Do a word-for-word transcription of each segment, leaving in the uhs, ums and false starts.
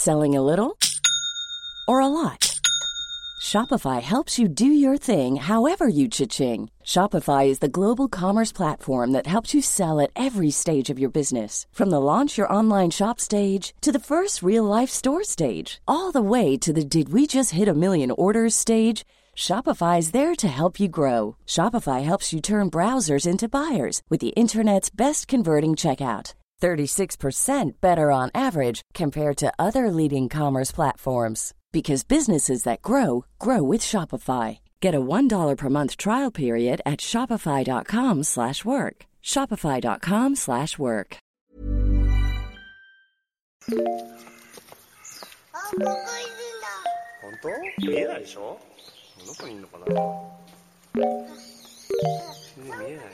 Selling a little or a lot? Shopify helps you do your thing however you cha-ching. Shopify is the global commerce platform that helps you sell at every stage of your business. From the launch your online shop stage to the first real-life store stage, all the way to the did we just hit a million orders stage. Shopify is there to help you grow. Shopify helps you turn browsers into buyers with the internet's best converting checkout. thirty-six percent better on average compared to other leading commerce platforms. Because businesses that grow, grow with Shopify. Get a one dollar per month trial period at shopify.com slash work. Shopify.com slash work. 本当？見えないでしょ？どこにいるのかな？見えないよ。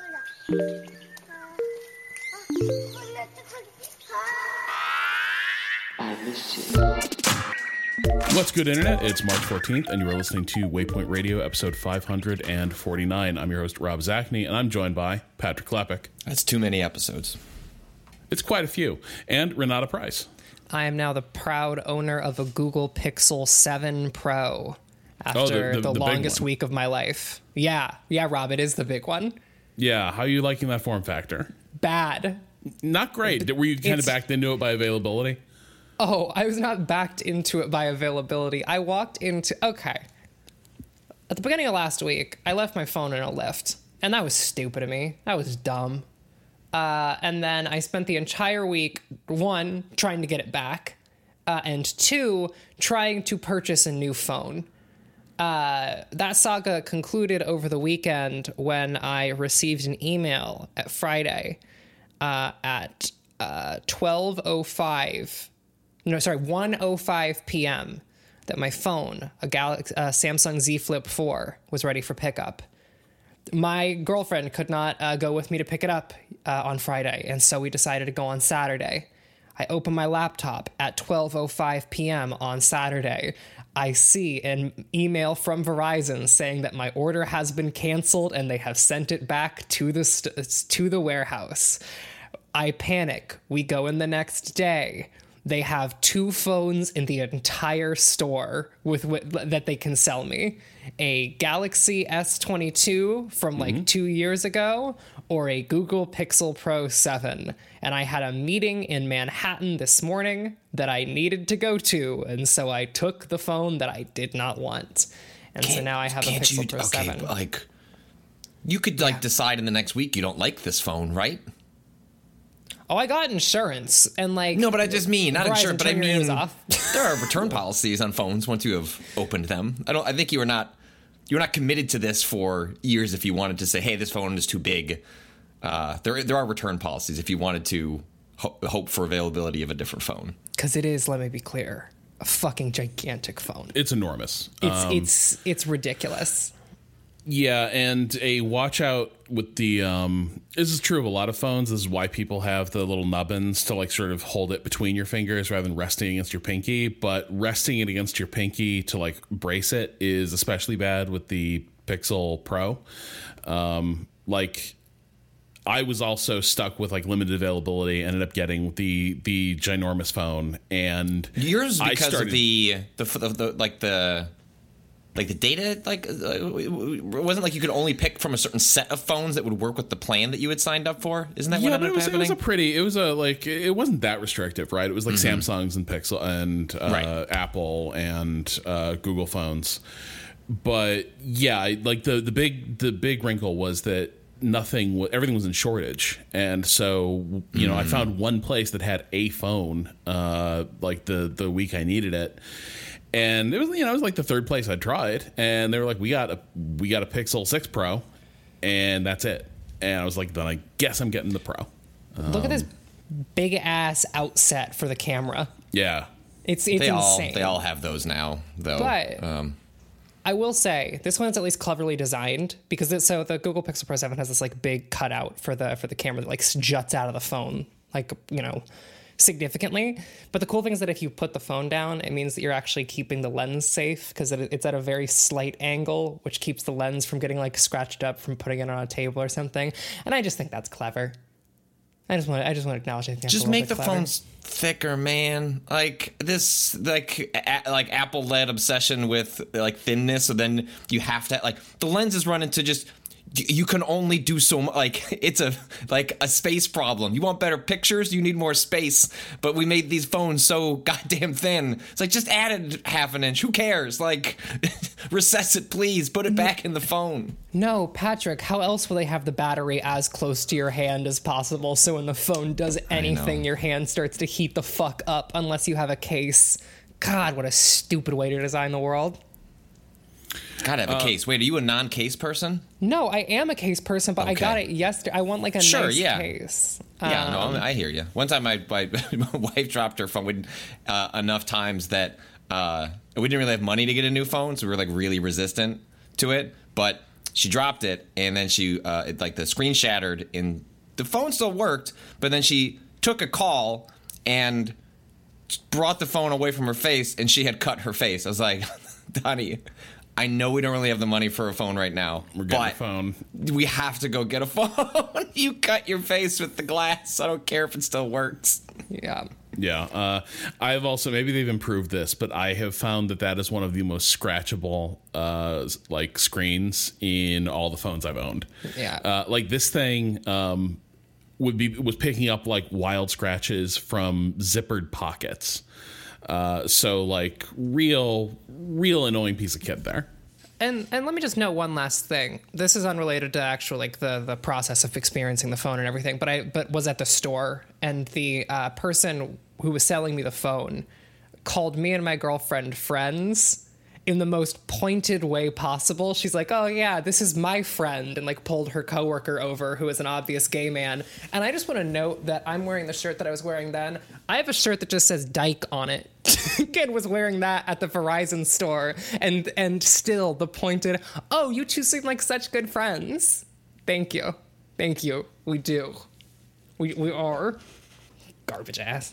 I miss you. What's good, Internet? It's March fourteenth, and you are listening to Waypoint Radio, episode five forty-nine. I'm your host, Rob Zachney, and I'm joined by Patrick Klepek. That's too many episodes. It's quite a few. And Renata Price. I am now the proud owner of a Google Pixel seven Pro after oh, the, the, the, the longest week of my life. Yeah. Yeah, Rob, it is the big one. Yeah. How are you liking that form factor? Bad. Not great. Were you kind it's, of backed into it by availability? Oh, I was not backed into it by availability. I walked into... Okay. At the beginning of last week, I left my phone in a lift. And that was stupid of me. That was dumb. Uh, and then I spent the entire week, one, trying to get it back. Uh, and two, trying to purchase a new phone. Uh, that saga concluded over the weekend when I received an email at Friday uh, at uh, twelve oh five... No, sorry, one oh five p.m. that my phone, a Galaxy, uh, Samsung Z Flip four, was ready for pickup. My girlfriend could not uh, go with me to pick it up uh, on Friday, and so we decided to go on Saturday. I open my laptop at twelve oh five p.m. on Saturday. I see an email from Verizon saying that my order has been canceled and they have sent it back to the st- to the warehouse. I panic. We go in the next day. They have two phones in the entire store with, with that they can sell me. A Galaxy S twenty-two from like mm-hmm. two years ago or a Google Pixel Pro seven. And I had a meeting in Manhattan this morning that I needed to go to. And so I took the phone that I did not want. And can't, so now I have a Pixel you, Pro okay, seven. Like, you could like yeah. decide in the next week you don't like this phone, right? Oh, I got insurance and like... No, but I just mean, not Verizon, insurance, but I mean, off. there are return policies on phones once you have opened them. I don't, I think you were not, you were not committed to this for years if you wanted to say, hey, this phone is too big. Uh, there, there are return policies if you wanted to ho- hope for availability of a different phone. Because it is, let me be clear, a fucking gigantic phone. It's enormous. It's, um, it's, it's ridiculous. Yeah, and a watch out with the, um, this is true of a lot of phones. This is why people have the little nubbins to like sort of hold it between your fingers rather than resting against your pinky. But resting it against your pinky to like brace it is especially bad with the Pixel Pro. Um, like I was also stuck with like limited availability, ended up getting the, the ginormous phone, and yours because I started, of the, the, the, the, like the, Like the data, like uh, it wasn't like you could only pick from a certain set of phones that would work with the plan that you had signed up for. Isn't that yeah, what ended it up was, happening? It was a pretty. It was a like. It wasn't that restrictive, right? It was like mm-hmm. Samsungs and Pixel and uh, right. Apple and uh, Google phones. But yeah, like the the big the big wrinkle was that nothing. Everything was in shortage, and so you know mm. I found one place that had a phone. Uh, like the the week I needed it. And it was, you know, it was like the third place I'd tried, and they were like, "We got a, we got a Pixel six Pro, and that's it." And I was like, "Then I guess I'm getting the Pro." Um, Look at this big ass outset for the camera. Yeah, it's it's they insane. All, they all have those now, though. But um, I will say this one's at least cleverly designed because it, so the Google Pixel Pro seven has this like big cutout for the for the camera that like juts out of the phone, like you know. significantly. But the cool thing is that if you put the phone down, it means that you're actually keeping the lens safe because it's at a very slight angle, which keeps the lens from getting like scratched up from putting it on a table or something. And I just think that's clever. I just want to, I just want to acknowledge. I think that's Just a little make bit the clever. phones thicker, man. Like this, like a, like Apple led obsession with like thinness. So then you have to like the lenses run into just. You can only do so much. Like it's a like a space problem. You want better pictures, you need more space. But we made these phones so goddamn thin. It's like just added half an inch. Who cares? Like recess it, please. Put it back in the phone. No, Patrick, how else will they have the battery as close to your hand as possible so when the phone does anything, your hand starts to heat the fuck up unless you have a case? God, what a stupid way to design the world. Gotta have a uh, case. Wait, are you a non-case person? No, I am a case person, but okay. I got it yesterday. I want like a sure, nice yeah. case. Yeah, um, no, I, mean, I hear you. One time my, my, my wife dropped her phone uh, enough times that uh, we didn't really have money to get a new phone, so we were like really resistant to it. But she dropped it, and then she, uh, it, like the screen shattered, and the phone still worked, but then she took a call and brought the phone away from her face, and she had cut her face. I was like, Donnie, I know we don't really have the money for a phone right now. We're getting but a phone. We have to go get a phone. You cut your face with the glass. I don't care if it still works. Yeah. Yeah. Uh, I've also, maybe they've improved this, but I have found that that is one of the most scratchable uh, like screens in all the phones I've owned. Yeah. Uh, like this thing um, would be was picking up like wild scratches from zippered pockets. Uh, so like real, real annoying piece of kit there. And and let me just note one last thing. This is unrelated to actual like the the process of experiencing the phone and everything. But I but was at the store, and the uh, person who was selling me the phone called me and my girlfriend friends in the most pointed way possible. She's like, "Oh yeah, this is my friend," and like pulled her coworker over, who is an obvious gay man. And I just want to note that I'm wearing the shirt that I was wearing then. I have a shirt that just says Dyke on it. Kid was wearing that at the Verizon store, and and still the pointed, "Oh, you two seem like such good friends." Thank you, thank you. We do, we we are garbage ass.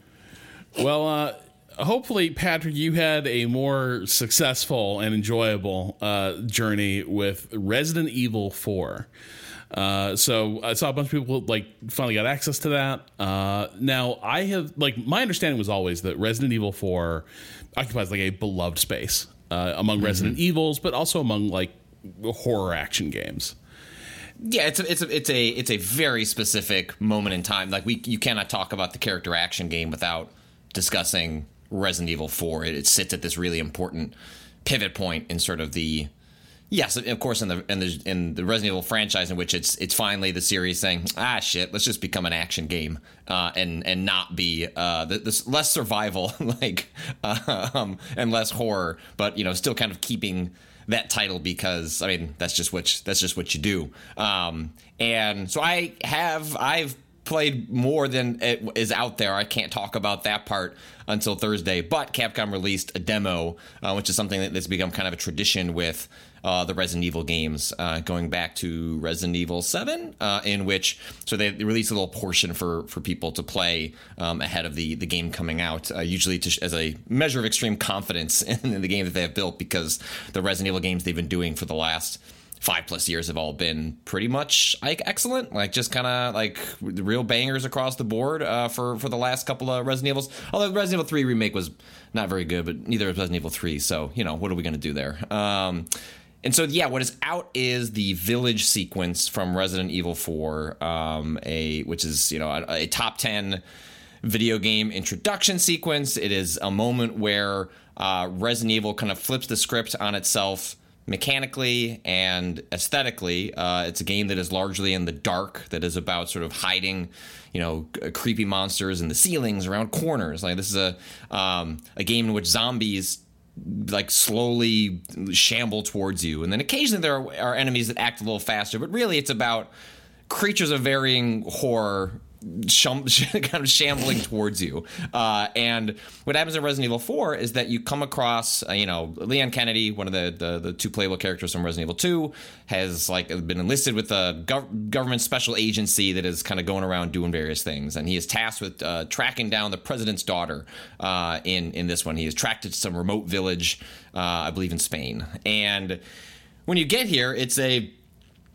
Well, uh, hopefully, Patrick, you had a more successful and enjoyable uh, journey with Resident Evil four. Uh, so I saw a bunch of people like finally got access to that. Uh, now I have like my understanding was always that Resident Evil four occupies like a beloved space uh, among mm-hmm. Resident Evils, but also among like horror action games. Yeah, it's a, it's a, it's a it's a very specific moment in time. Like we you cannot talk about the character action game without discussing Resident Evil four. It, it sits at this really important pivot point in sort of the yes, of course, in the in the in the Resident Evil franchise, in which it's it's finally the series saying, ah, shit, let's just become an action game uh, and and not be uh, this less survival like uh, um, and less horror, but you know, still kind of keeping that title because I mean that's just what that's just what you do. Um, and so I have I've played more than it is out there. I can't talk about that part until Thursday, but Capcom released a demo, uh, which is something that's become kind of a tradition with uh, the Resident Evil games, uh, going back to Resident Evil seven, uh, in which so they released a little portion for for people to play um, ahead of the the game coming out, uh, usually to, as a measure of extreme confidence in, in the game that they have built, because the Resident Evil games they've been doing for the last five plus years have all been pretty much like excellent, like just kind of like the real bangers across the board uh, for for the last couple of Resident Evils. Although Resident Evil three remake was not very good, but neither is Resident Evil three. So you know, what are we going to do there? Um, and so yeah, what is out is the village sequence from Resident Evil four, um, a which is you know a, a top ten video game introduction sequence. It is a moment where uh, Resident Evil kind of flips the script on itself. Mechanically and aesthetically, uh, it's a game that is largely in the dark, that is about sort of hiding, you know, creepy monsters in the ceilings, around corners. Like this is a um, a game in which zombies like slowly shamble towards you, and then occasionally there are, are enemies that act a little faster. But really, it's about creatures of varying horror Shum, kind of shambling towards you. Uh, and what happens in Resident Evil four is that you come across, uh, you know, Leon Kennedy, one of the, the, the two playable characters from Resident Evil two, has like been enlisted with a gov- government special agency that is kind of going around doing various things. And he is tasked with uh, tracking down the president's daughter uh, in, in this one. He is tracked to some remote village, uh, I believe in Spain. And when you get here, it's a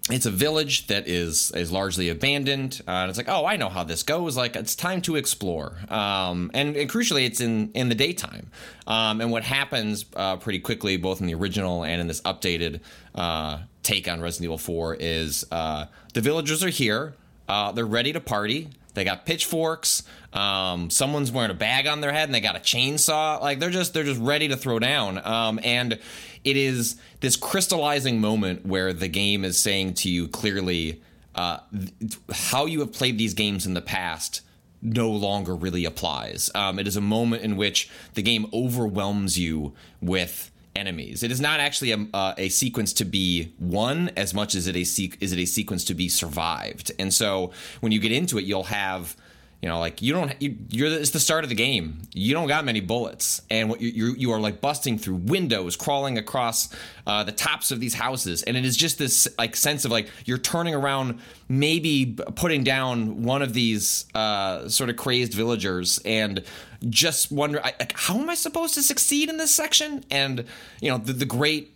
it's a village that is is largely abandoned. Uh, and it's like, oh, I know how this goes. Like, it's time to explore. Um, and, and crucially, it's in, in the daytime. Um, and what happens uh, pretty quickly, both in the original and in this updated uh, take on Resident Evil four, is uh, the villagers are here. Uh, they're ready to party. They got pitchforks. Um, someone's wearing a bag on their head, and they got a chainsaw. Like, they're just they're just ready to throw down. Um, and it is this crystallizing moment where the game is saying to you clearly, uh, th- how you have played these games in the past no longer really applies. Um, it is a moment in which the game overwhelms you with enemies. It is not actually a, uh, a sequence to be won as much as it a se- is it a sequence to be survived. And so when you get into it, you'll have, you know, like you don't, you, you're it's the start of the game. You don't got many bullets, and what you you, you are like busting through windows, crawling across uh, the tops of these houses, and it is just this like sense of like you're turning around, maybe putting down one of these uh, sort of crazed villagers, and just wonder, I, like, how am I supposed to succeed in this section? And you know, the, the great,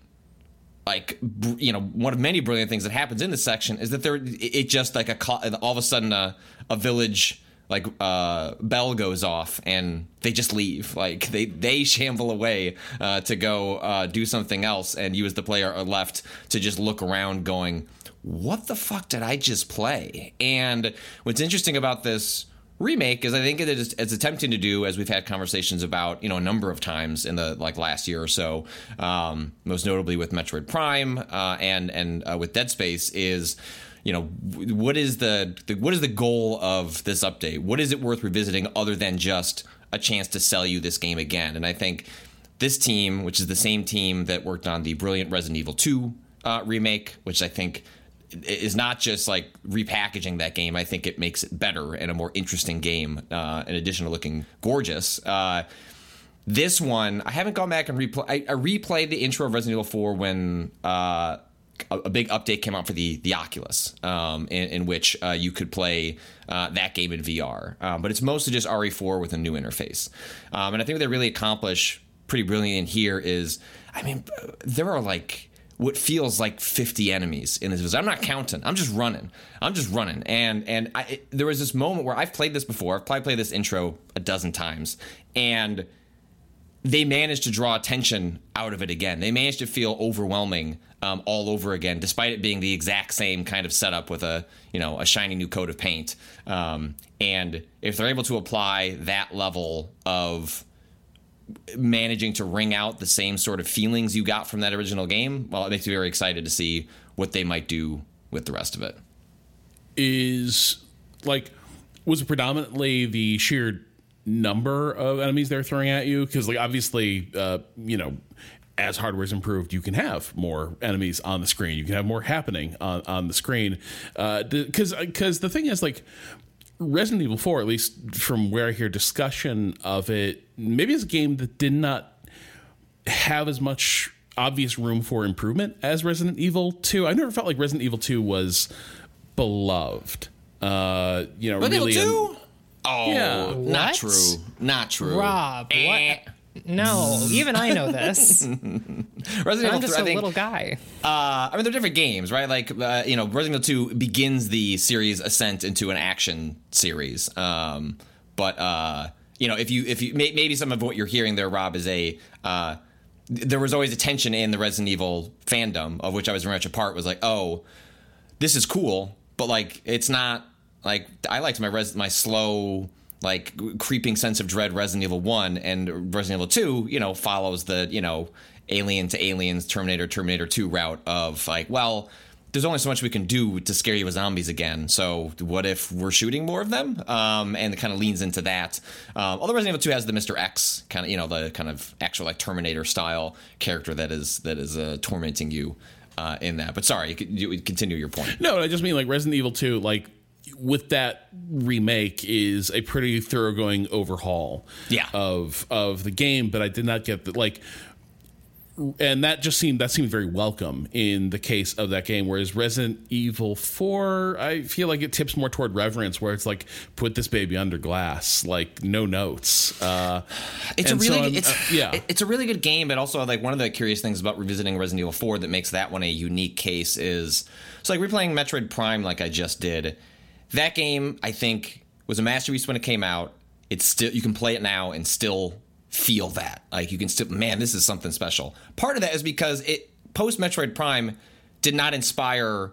like, you know, one of many brilliant things that happens in this section is that there, it just like a all of a sudden a, a village like uh, bell goes off and they just leave. Like they they shamble away uh, to go uh, do something else, and you as the player are left to just look around, going, "What the fuck did I just play?" And what's interesting about this remake is I think it is it's attempting to do, as we've had conversations about, you know, a number of times in the like last year or so, um, most notably with Metroid Prime uh, and and uh, with Dead Space, is, you know, what is the, the what is the goal of this update? What is it worth revisiting other than just a chance to sell you this game again? And I think this team, which is the same team that worked on the brilliant Resident Evil two uh, remake, which I think is not just like repackaging that game. I think it makes it better and a more interesting game, uh, in addition to looking gorgeous. Uh, this one, I haven't gone back and replay. I, I replayed the intro of Resident Evil four when uh, a, a big update came out for the the Oculus, um, in, in which uh, you could play uh, that game in V R. Um, but it's mostly just R E four with a new interface. Um, and I think what they really accomplish pretty brilliantly in here is, I mean, there are like what feels like fifty enemies in this visit. I'm not counting. I'm just running. I'm just running. And and I, it, there was this moment where I've played this before. I've probably played this intro a dozen times, and they managed to draw attention out of it again. They managed to feel overwhelming um, all over again, despite it being the exact same kind of setup with a, you know, a shiny new coat of paint. Um, and if they're able to apply that level of managing to wring out the same sort of feelings you got from that original game, well, it makes me very excited to see what they might do with the rest of it. Is like, was it predominantly the sheer number of enemies they're throwing at you? Because like obviously, uh, you know, as hardware's improved, you can have more enemies on the screen. You can have more happening on, on the screen. Because uh, because the thing is, like, Resident Evil four, at least from where I hear discussion of it, maybe it's a game that did not have as much obvious room for improvement as Resident Evil two. I never felt like Resident Evil two was beloved. Uh, you know, Resident really. Evil two? Oh, Yeah. not What? true. Not true. Rob, Eh. what? No, even I know this. Resident I'm Evil just three, a I think, little guy. Uh, I mean, they're different games, right? Like, uh, you know, Resident Evil two begins the series ascent into an action series. Um, but uh, you know, if you if you may, maybe some of what you're hearing there, Rob, is a uh, there was always a tension in the Resident Evil fandom, of which I was very much a part. Was like, oh, this is cool, but like, it's not like I liked my res- my slow, like, creeping sense of dread Resident Evil one, and Resident Evil two, you know, follows the, you know, Alien to Aliens, Terminator, Terminator two route of like, well, there's only so much we can do to scare you with zombies again. So what if we're shooting more of them? Um, and it kind of leans into that. Um, although Resident Evil two has the Mister X kind of, you know, the kind of actual like Terminator style character that is that is uh, tormenting you uh, in that. But sorry, you, could, you continue your point. No, I just mean like Resident Evil two, like, with that remake is a pretty thoroughgoing overhaul Yeah. of of the game, but I did not get the, like, and that just seemed that seemed very welcome in the case of that game. Whereas Resident Evil four, I feel like it tips more toward reverence, where it's like, put this baby under glass, like no notes. Uh, it's a really, so it's uh, yeah, it's a really good game. But also, like, one of the curious things about revisiting Resident Evil four that makes that one a unique case is, so like replaying Metroid Prime, like I just did. That game, I think, was a masterpiece when it came out. It's still, you can play it now and still feel that, like, you can still, man, this is something special. Part of that is because it post Metroid Prime did not inspire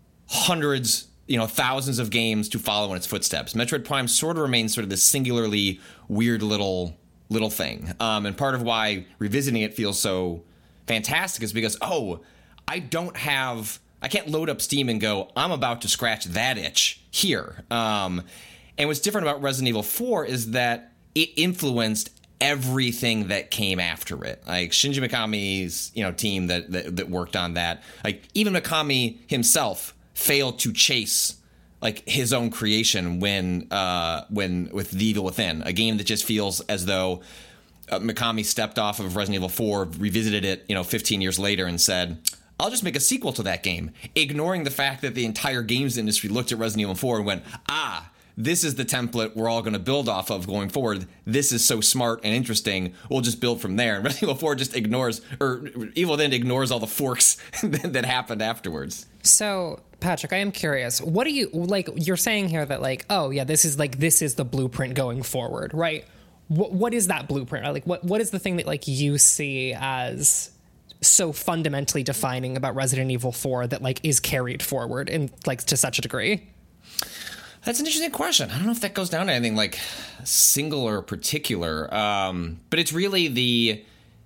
hundreds, you know, thousands of games to follow in its footsteps. Metroid Prime sort of remains sort of this singularly weird little little thing, um, and part of why revisiting it feels so fantastic is because, oh, I don't have, I can't load up Steam and go, I'm about to scratch that itch here. Um, and what's different about Resident Evil four is that it influenced everything that came after it. Like Shinji Mikami's, you know, team that, that that worked on that. Like even Mikami himself failed to chase like his own creation when uh when with The Evil Within, a game that just feels as though uh, Mikami stepped off of Resident Evil four, revisited it, you know, fifteen years later and said, I'll just make a sequel to that game, ignoring the fact that the entire games industry looked at Resident Evil four and went, ah, this is the template we're all going to build off of going forward. This is so smart and interesting. We'll just build from there. And Resident Evil four just ignores, or Evil Within ignores all the forks that, that happened afterwards. So, Patrick, I am curious. What do you, like, you're saying here that, like, oh, yeah, this is, like, this is the blueprint going forward, right? What, what is that blueprint? Like, what, what is the thing that, like, you see as so fundamentally defining about Resident Evil four that, like, is carried forward in, like, to such a degree? That's an interesting question. I don't know if that goes down to anything like single or particular, um, but it's really the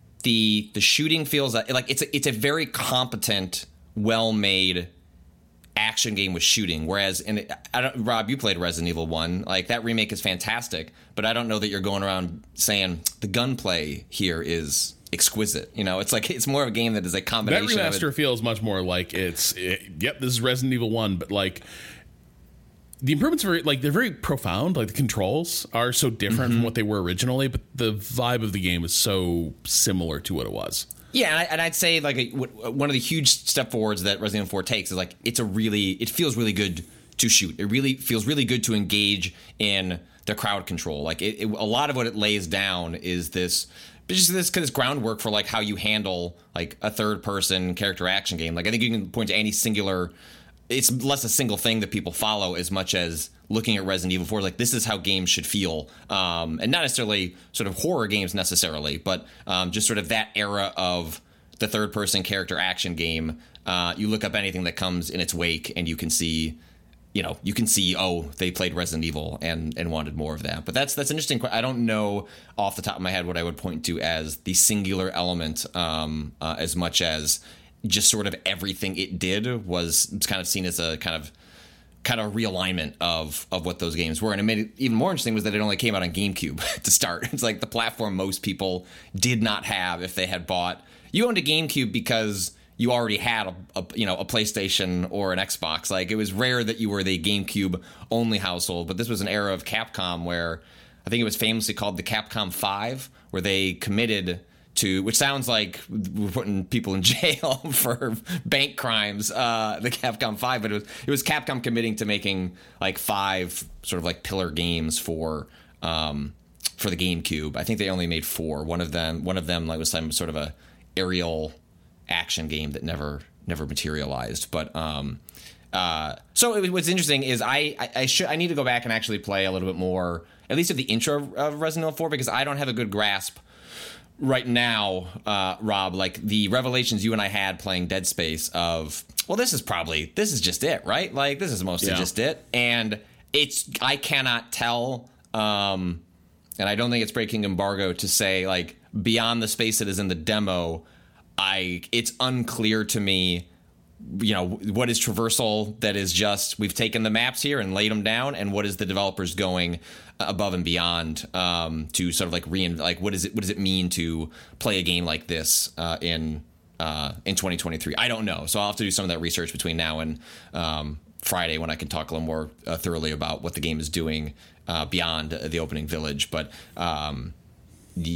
the the shooting feels like it's a, it's a very competent, well-made action game with shooting. Whereas, and I don't, Rob, you played Resident Evil one, like that remake is fantastic, but I don't know that you're going around saying the gunplay here is exquisite. You know, it's like it's more of a game that is a combination. That remaster of it. feels much more like it's it, yep, this is Resident Evil one, but like. The improvements are very, like, they're very profound. Like, the controls are so different mm-hmm. from what they were originally, but the vibe of the game is so similar to what it was. Yeah, and, I, and I'd say, like, a, one of the huge step forwards that Resident Evil four takes is, like, it's a really, it feels really good to shoot. It really feels really good to engage in the crowd control. Like, it, it, a lot of what it lays down is this, just this, this groundwork for, like, how you handle, like, a third-person character action game. Like, I think you can point to any singular... It's less a single thing that people follow as much as looking at Resident Evil four, like this is how games should feel. Um, and not necessarily sort of horror games necessarily, but um, just sort of that era of the third person character action game. Uh, you look up anything that comes in its wake and you can see, you know, you can see, oh, they played Resident Evil and, and wanted more of that. But that's, that's an interesting. I don't know off the top of my head what I would point to as the singular element um, uh, as much as just sort of everything it did was kind of seen as a kind of kind of realignment of of what those games were. And it made it even more interesting was that it only came out on GameCube to start. It's like the platform most people did not have if they had bought. You owned a GameCube because you already had a, a you know a PlayStation or an Xbox. Like it was rare that you were the GameCube only household. But this was an era of Capcom where I think it was famously called the Capcom five, where they committed to, which sounds like we're putting people in jail for bank crimes, uh, the Capcom five, but it was, it was Capcom committing to making like five sort of like pillar games for um, for the GameCube. I think they only made four. One of them, one of them like was some sort of a aerial action game that never never materialized. But um, uh, so it, what's interesting is I I, I should I need to go back and actually play a little bit more, at least of the intro of Resident Evil four, because I don't have a good grasp right now, uh, Rob, like the revelations you and I had playing Dead Space of, well, this is probably, this is just it, right? Like, this is mostly yeah. just it. And it's, I cannot tell, um, and I don't think it's breaking embargo to say, like, beyond the space that is in the demo, I, it's unclear to me, you know, what is traversal that is just, we've taken the maps here and laid them down, and what is the developers going above and beyond um, to sort of like rein, like what is it? What does it mean to play a game like this uh, in uh, in twenty twenty-three? I don't know, so I'll have to do some of that research between now and um, Friday when I can talk a little more uh, thoroughly about what the game is doing uh, beyond the opening village. But um, yeah,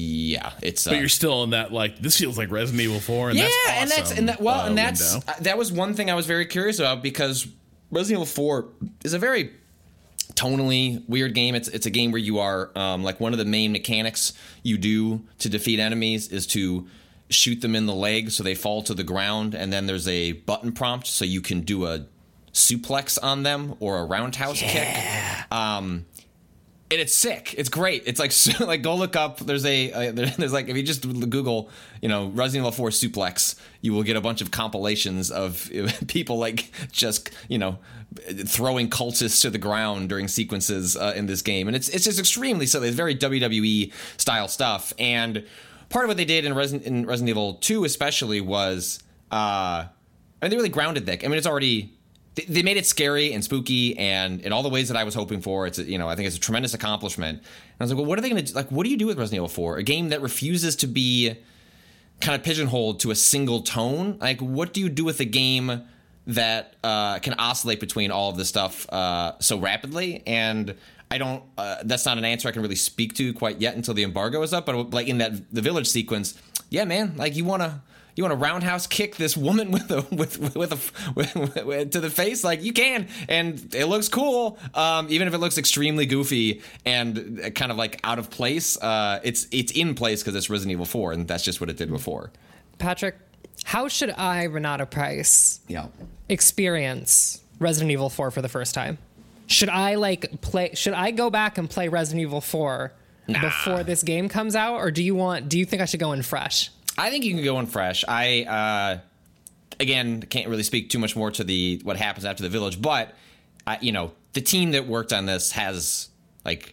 yeah, it's. But uh, you're still in that like this feels like Resident Evil four, and yeah, that's awesome, and that's and that well, uh, and that's window. uh, that was one thing I was very curious about because Resident Evil four is a very tonally weird game. It's it's a game where you are um, like one of the main mechanics you do to defeat enemies is to shoot them in the leg so they fall to the ground, and then there's a button prompt so you can do a suplex on them or a roundhouse yeah. kick. Um, and it's sick. It's great. It's like so, like go look up. There's a uh, there's like if you just Google you know Resident Evil four suplex, you will get a bunch of compilations of people like just you know throwing cultists to the ground during sequences uh, in this game, and it's it's just extremely silly. It's very W W E style stuff, and part of what they did in Resident in Resident Evil two especially was uh, I mean they really grounded that. I mean it's already. They made it scary and spooky and in all the ways that I was hoping for. It's, you know, I think it's a tremendous accomplishment. And I was like, well, what are they going to do? Like, what do you do with Resident Evil four? A game that refuses to be kind of pigeonholed to a single tone? Like, what do you do with a game that uh, can oscillate between all of this stuff uh, so rapidly? And I don't, uh, that's not an answer I can really speak to quite yet until the embargo is up. But like in that, the village sequence, yeah, man, like you want to, You want to roundhouse kick this woman with a with with a with, with, to the face? Like you can, and it looks cool, um, even if it looks extremely goofy and kind of like out of place. Uh, it's it's in place because it's Resident Evil four, and that's just what it did before. Patrick, how should I, Renata Price, yeah. experience Resident Evil four for the first time? Should I like play? Should I go back and play Resident Evil four nah. before this game comes out, or do you want? Do you think I should go in fresh? I think you can go in fresh. I, uh, again, can't really speak too much more to the what happens after the village, but, I, you know, the team that worked on this has, like,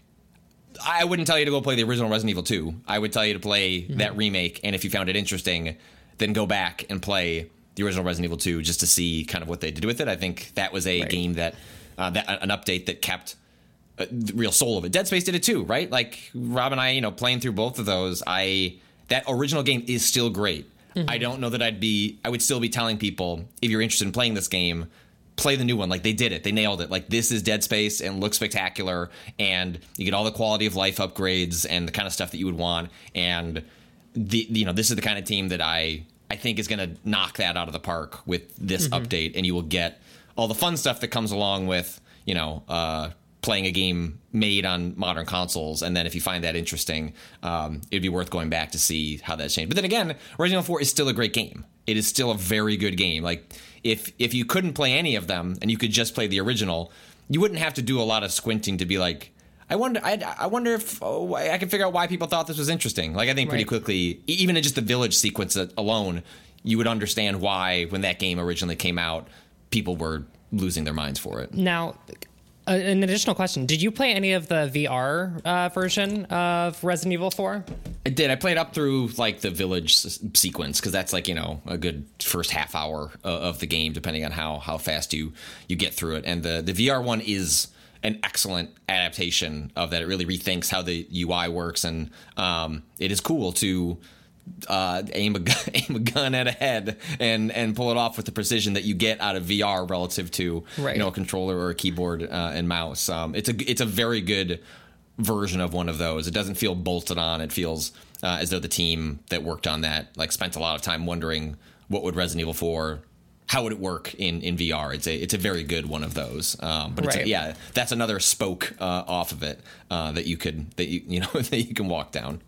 I wouldn't tell you to go play the original Resident Evil two. I would tell you to play mm-hmm. that remake, and if you found it interesting, then go back and play the original Resident Evil two just to see kind of what they did with it. I think that was a right. game that, uh, that, an update that kept uh, the real soul of it. Dead Space did it too, right? Like, Rob and I, you know, playing through both of those, I... That original game is still great. Mm-hmm. I don't know that I'd be, I would still be telling people, if you're interested in playing this game, play the new one. Like they did it. They nailed it. Like this is Dead Space and looks spectacular. And you get all the quality of life upgrades and the kind of stuff that you would want. And the, you know, this is the kind of team that I, I think is going to knock that out of the park with this mm-hmm. update. And you will get all the fun stuff that comes along with, you know, uh, playing a game made on modern consoles, and then if you find that interesting, um, it'd be worth going back to see how that's changed. But then again, Resident Evil four is still a great game. It is still a very good game. Like, if if you couldn't play any of them and you could just play the original, you wouldn't have to do a lot of squinting to be like, I wonder I, I wonder if oh, I can figure out why people thought this was interesting. Like, I think pretty right. quickly, even in just the village sequence alone, you would understand why, when that game originally came out, people were losing their minds for it. Now... Uh, an additional question. Did you play any of the V R uh, version of Resident Evil four? I did. I played up through like the village s- sequence because that's like, you know, a good first half hour uh, of the game, depending on how how fast you you get through it. And the, the V R one is an excellent adaptation of that. It really rethinks how the U I works. And um, it is cool to... Uh, aim a gun, aim a gun at a head and and pull it off with the precision that you get out of V R relative to right. you know a controller or a keyboard uh, and mouse. Um, it's a it's a very good version of one of those. It doesn't feel bolted on. It feels uh, as though the team that worked on that like spent a lot of time wondering what would Resident Evil four, how would it work in, in V R. It's a it's a very good one of those. Um, but it's right. a, yeah, that's another spoke uh, off of it uh, that you could that you you know that you can walk down.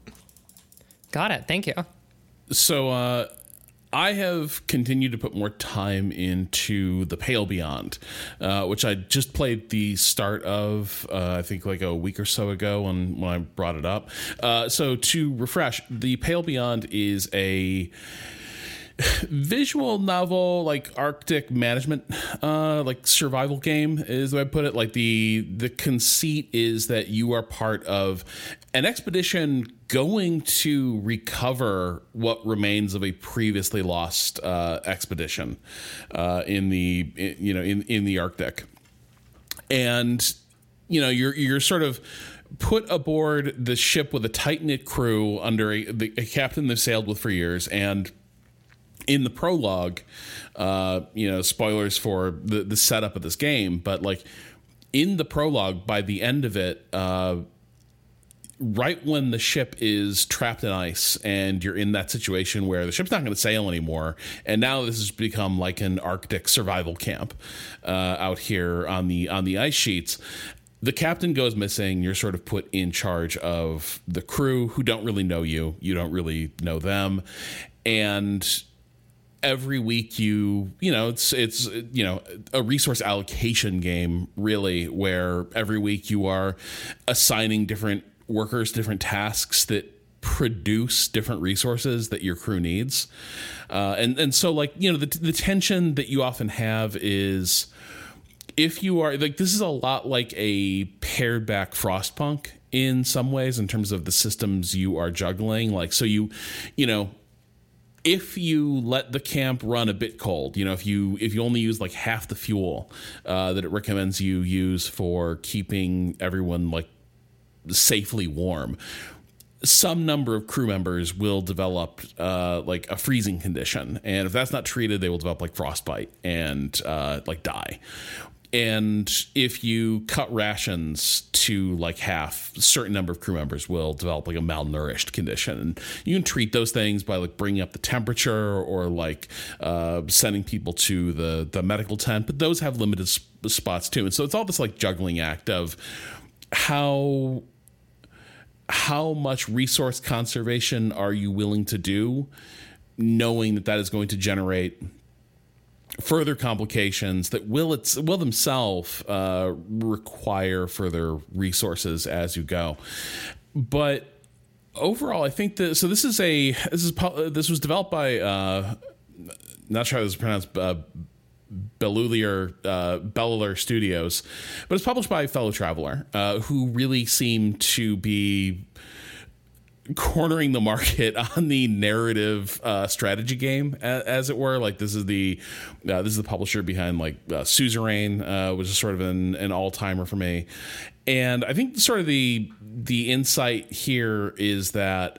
Got it. Thank you. So uh, I have continued to put more time into The Pale Beyond, uh, which I just played the start of, uh, I think like a week or so ago when, when I brought it up. Uh, so to refresh, The Pale Beyond is a visual novel, like Arctic management, uh, like survival game is the way I put it. Like the the conceit is that you are part of an expedition going to recover what remains of a previously lost uh, expedition uh, in the in, you know in in the Arctic, and you know you're you're sort of put aboard the ship with a tight knit crew under a, the, a captain they've sailed with for years. And in the prologue, uh, you know, spoilers for the, the setup of this game, but like in the prologue, by the end of it, uh, right when the ship is trapped in ice and you're in that situation where the ship's not going to sail anymore, and now this has become like an Arctic survival camp uh, out here on the on the ice sheets. The captain goes missing. You're sort of put in charge of the crew who don't really know you. You don't really know them. And every week you, you know, it's, it's, you know, a resource allocation game, really, where every week you are assigning different workers, different tasks that produce different resources that your crew needs. Uh, and, and so, like, you know, the, the tension that you often have is, if you are like, this is a lot like a pared back Frostpunk in some ways in terms of the systems you are juggling. Like, so you, you know, if you let the camp run a bit cold, you know, if you if you only use like half the fuel uh, that it recommends you use for keeping everyone like safely warm, some number of crew members will develop uh, like a freezing condition, and if that's not treated, they will develop like frostbite and uh, like die. And if you cut rations to like half, a certain number of crew members will develop like a malnourished condition. And you can treat those things by like bringing up the temperature or like uh, sending people to the, the medical tent. But those have limited sp- spots too. And so it's all this like juggling act of how how much resource conservation are you willing to do, knowing that that is going to generate further complications that will it's will themselves uh, require further resources as you go. But overall, I think that so this is a this is this was developed by uh, not sure how this is pronounced. Uh, Bellular uh, Bellular Studios, but it's published by Fellow Traveler, uh, who really seem to be cornering the market on the narrative uh, strategy game, as, as it were. Like this is the uh, this is the publisher behind like uh, Suzerain, uh, which is sort of an, an all timer for me. And I think sort of the the insight here is that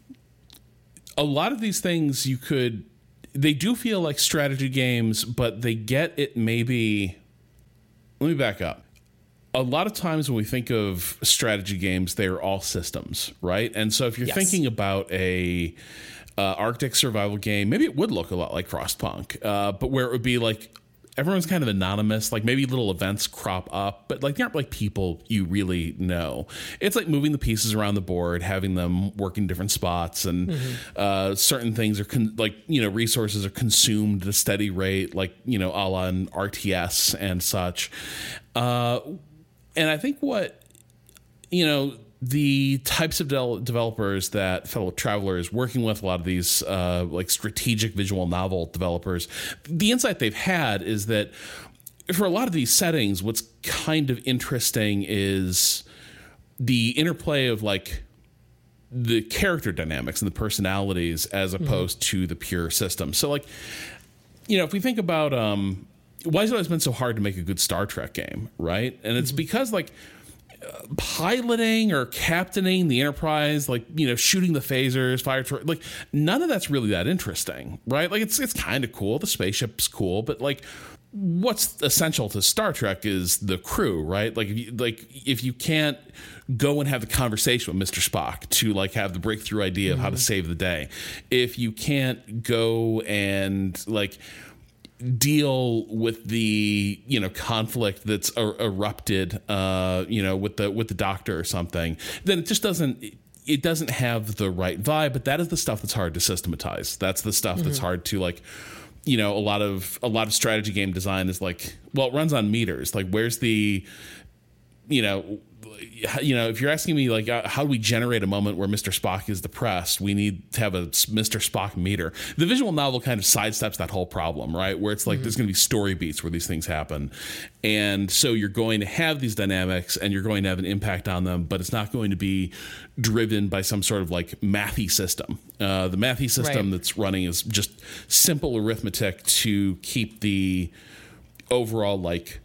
a lot of these things you could they do feel like strategy games, but they get it maybe. Let me back up. A lot of times when we think of strategy games, they're all systems, right? And so if you're Yes. thinking about a uh, Arctic survival game, maybe it would look a lot like Frostpunk, uh, but where it would be like everyone's kind of anonymous, like maybe little events crop up, but like they aren't like people you really know. It's like moving the pieces around the board, having them work in different spots, and mm-hmm. uh, certain things are con- like, you know, resources are consumed at a steady rate, like, you know, a la an R T S and such. Uh, And I think what, you know, the types of del- developers that Fellow Traveler is working with, a lot of these uh, like strategic visual novel developers, the insight they've had is that for a lot of these settings, what's kind of interesting is the interplay of like the character dynamics and the personalities as opposed mm-hmm. to the pure system. So like, you know, if we think about... um why has it always been so hard to make a good Star Trek game, right? And it's mm-hmm. because, like, uh, piloting or captaining the Enterprise, like, you know, shooting the phasers, fire, tor- like, none of that's really that interesting, right? Like, it's it's kind of cool. The spaceship's cool, but, like, what's essential to Star Trek is the crew, right? Like, if you, like, if you can't go and have the conversation with Mister Spock to, like, have the breakthrough idea mm-hmm. of how to save the day, if you can't go and, like... deal with the, you know, conflict that's er- erupted, uh, you know, with the with the Doctor or something, then it just doesn't it doesn't have the right vibe. But that is the stuff that's hard to systematize. That's the stuff mm-hmm. that's hard to, like, you know, a lot of a lot of strategy game design is like, well, it runs on meters. Like, where's the, you know. You know, if you're asking me, like, uh, how do we generate a moment where Mister Spock is depressed? We need to have a Mister Spock meter. The visual novel kind of sidesteps that whole problem, right? Where it's like mm-hmm. there's going to be story beats where these things happen. And so you're going to have these dynamics and you're going to have an impact on them, but it's not going to be driven by some sort of like mathy system. Uh, the mathy system right. that's running is just simple arithmetic to keep the overall, like,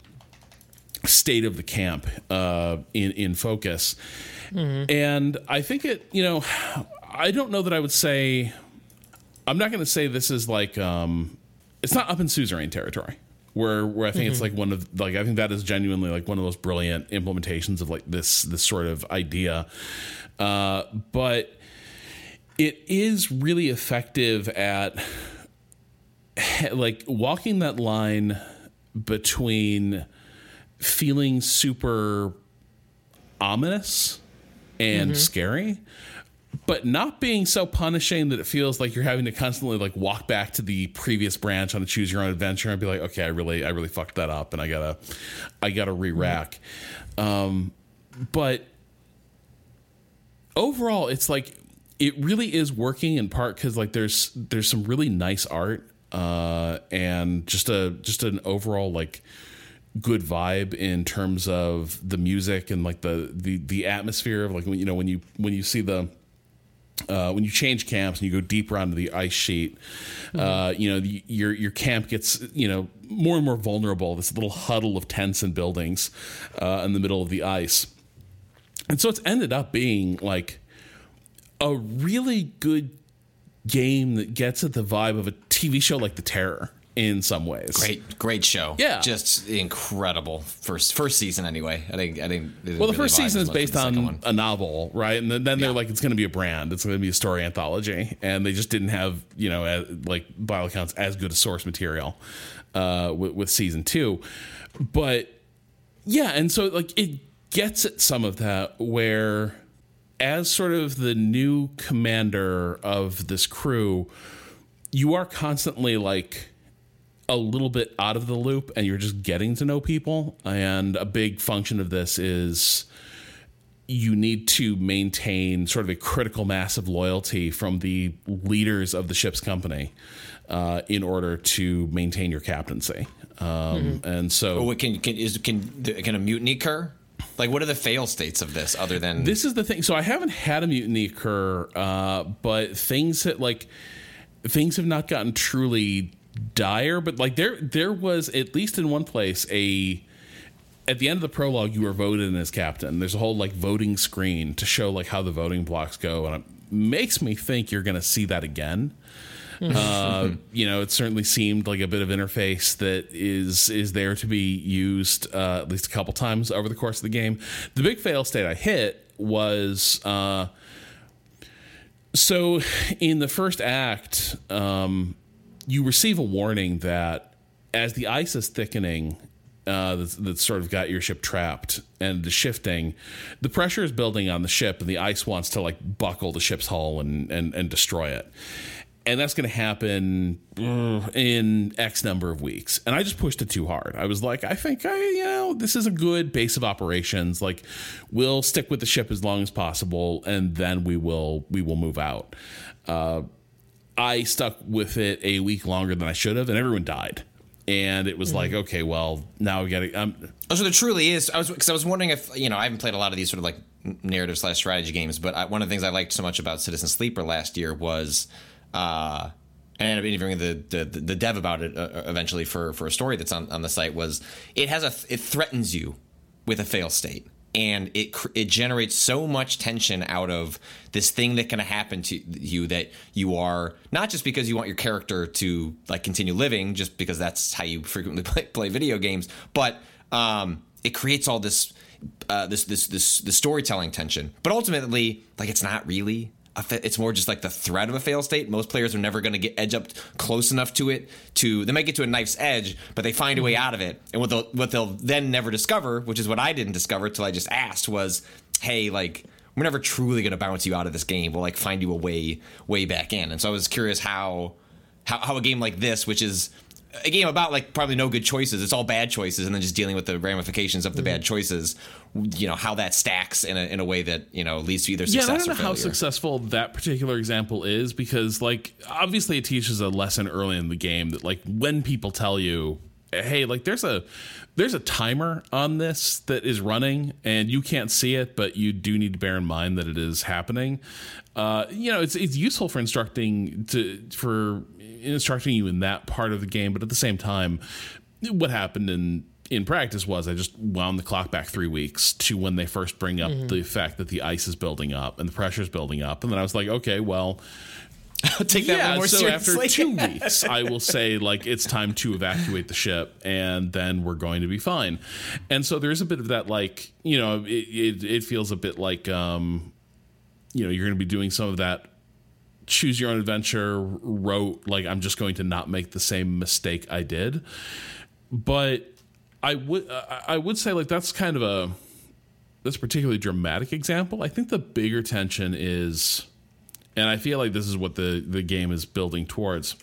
state of the camp uh, in in focus. Mm-hmm. And I think it, you know, I don't know that I would say, I'm not going to say this is like, um, it's not up in suzerain territory. where where I think mm-hmm. it's like one of like I think that is genuinely like one of those brilliant implementations of like this this sort of idea, uh, but it is really effective at like walking that line between feeling super ominous and mm-hmm. scary, but not being so punishing that it feels like you're having to constantly like walk back to the previous branch on a choose your own adventure and be like, okay, I really, I really fucked that up and I gotta, I gotta re-rack. Mm-hmm. Um, but overall it's like, it really is working in part because like there's, there's some really nice art, uh, and just a, just an overall like good vibe in terms of the music and like the, the, the atmosphere of like, when, you know, when you, when you see the, Uh, when you change camps and you go deeper onto the ice sheet, mm-hmm. uh, you know, the, your your camp gets, you know, more and more vulnerable. This little huddle of tents and buildings uh, in the middle of the ice. And so it's ended up being like a really good game that gets at the vibe of a T V show like The Terror in some ways. Great, great show. Yeah. Just incredible. First first season anyway. I think I think Well, the really first season is based on a novel, right? And then, then they're yeah. like, it's going to be a brand. It's going to be a story anthology. And they just didn't have, you know, as, like by all accounts, as good a source material uh, with, with season two. But yeah, and so like it gets at some of that where as sort of the new commander of this crew, you are constantly like a little bit out of the loop and you're just getting to know people. And a big function of this is you need to maintain sort of a critical mass of loyalty from the leaders of the ship's company uh, in order to maintain your captaincy. Um, mm-hmm. And so, oh, can can is can can a mutiny occur? Like, what are the fail states of this other than this is the thing? So I haven't had a mutiny occur, uh, but things that like things have not gotten truly dire, but like there there was at least in one place a at the end of the prologue you were voted in as captain. There's a whole like voting screen to show like how the voting blocks go, and it makes me think you're going to see that again. uh, you know, it certainly seemed like a bit of interface that is is there to be used uh, at least a couple times over the course of the game. The big fail state I hit was uh, so in the first act. Um, you receive a warning that as the ice is thickening, uh, that's, that's sort of got your ship trapped and is shifting, the pressure is building on the ship and the ice wants to like buckle the ship's hull and, and, and destroy it. And that's going to happen in X number of weeks. And I just pushed it too hard. I was like, I think I, you know, this is a good base of operations. Like we'll stick with the ship as long as possible. And then we will, we will move out. Uh, I stuck with it a week longer than I should have, and everyone died. And it was mm-hmm. like, okay, well, now we got to. Um, oh, so there truly is. I was because I was wondering if you know I haven't played a lot of these sort of like narrative slash strategy games, but I, one of the things I liked so much about Citizen Sleeper last year was, uh, and I ended up interviewing the, the the dev about it uh, eventually for for a story that's on, on the site, was it has a it threatens you with a fail state. And it it generates so much tension out of this thing that can happen to you that you are not just because you want your character to like continue living, just because that's how you frequently play, play video games, but um, it creates all this uh, this this this the storytelling tension. But ultimately, like it's not really. It's more just like the threat of a fail state. Most players are never going to get edge up close enough to it to they might get to a knife's edge, but they find a way out of it. And what they'll what they'll then never discover, which is what I didn't discover till I just asked, was, hey, like we're never truly going to bounce you out of this game. We'll like find you a way way back in. And so I was curious how how, how a game like this, which is a game about like probably no good choices, it's all bad choices, and then just dealing with the ramifications of the mm-hmm. bad choices, you know, how that stacks in a in a way that, you know, leads to either success or failure. Yeah, I don't know how successful that particular example is, because like obviously it teaches a lesson early in the game that like when people tell you, hey, like there's a there's a timer on this that is running and you can't see it, but you do need to bear in mind that it is happening. Uh, you know, it's it's useful for instructing to for instructing you in that part of the game, but at the same time, what happened in in practice was I just wound the clock back three weeks to when they first bring up mm-hmm. the fact that the ice is building up and the pressure is building up, and then I was like, okay, well, take that yeah, one more so seriously. after two weeks, I will say, like, it's time to evacuate the ship, and then we're going to be fine. And so there's a bit of that, like, you know, it, it, it feels a bit like, um, you know, you're going to be doing some of that choose your own adventure rote, like, I'm just going to not make the same mistake I did. But I would, I would say, like, that's kind of a, that's a particularly dramatic example. I think the bigger tension is, and I feel like this is what the, the game is building towards.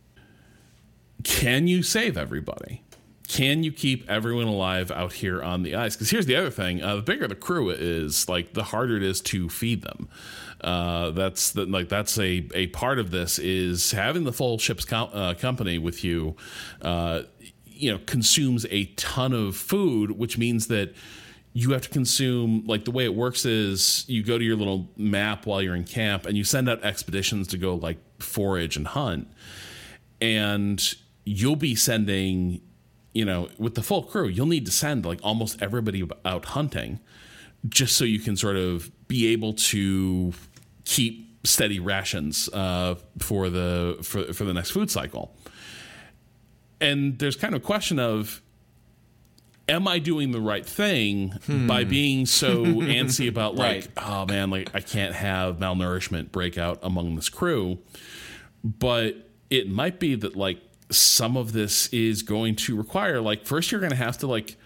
Can you save everybody? Can you keep everyone alive out here on the ice? Because here's the other thing. Uh, the bigger the crew is, like, the harder it is to feed them. Uh, that's the, like that's a, a part of this is having the full ship's com- uh, company with you, uh, you know, consumes a ton of food, which means that you have to consume, like, the way it works is you go to your little map while you're in camp and you send out expeditions to go, like, forage and hunt. And you'll be sending, you know, with the full crew, you'll need to send, like, almost everybody out hunting just so you can sort of be able to keep steady rations uh, for the for, for the next food cycle. And there's kind of a question of, am I doing the right thing hmm. by being so antsy about, like, right. oh man, like, I can't have malnourishment break out among this crew? But it might be that, like, some of this is going to require, like, first you're going to have to, like,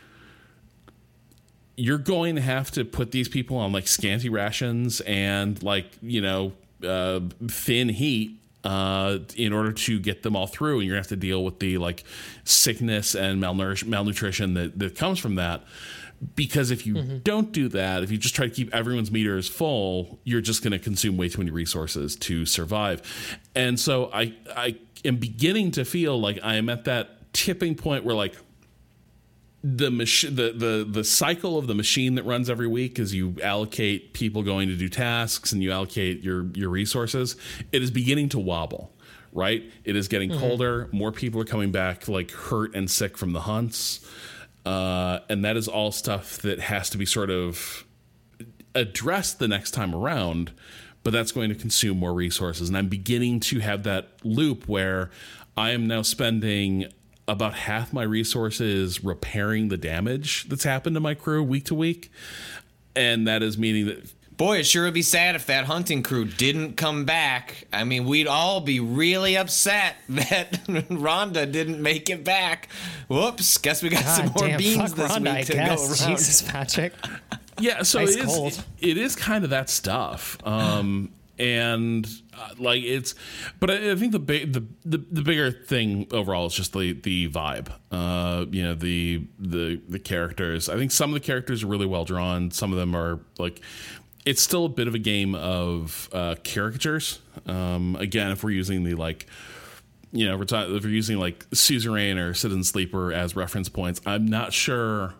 you're going to have to put these people on, like, scanty rations and, like, you know, uh, thin heat uh, in order to get them all through. And you're going to have to deal with the, like, sickness and malnourish- malnutrition that, that comes from that. Because if you mm-hmm. don't do that, if you just try to keep everyone's meters full, you're just going to consume way too many resources to survive. And so I, I am beginning to feel like I am at that tipping point where, like, the mach- the the the cycle of the machine that runs every week is you allocate people going to do tasks and you allocate your your resources. It is beginning to wobble, right? It is getting mm-hmm. colder. More people are coming back, like, hurt and sick from the hunts. Uh, and that is all stuff that has to be sort of addressed the next time around, but that's going to consume more resources. And I'm beginning to have that loop where I am now spending about half my resources repairing the damage that's happened to my crew week to week. And that is meaning that, boy, it sure would be sad if that hunting crew didn't come back. I mean, we'd all be really upset that Rhonda didn't make it back. Whoops, guess we got God some more damn, beans this Rhonda, week I to guess. go around. Jesus, Patrick. Yeah, so Ice it is, cold. it is kind of that stuff. Um, and uh, like it's, but I, I think the big, the, the, the bigger thing overall is just the, the vibe, uh, you know, the, the, the characters. I think some of the characters are really well drawn. Some of them are, like, it's still a bit of a game of uh, caricatures. Um, again, if we're using the, like, you know, if we're, talking, if we're using, like, Suzerain or Citizen Sleeper as reference points, I'm not sure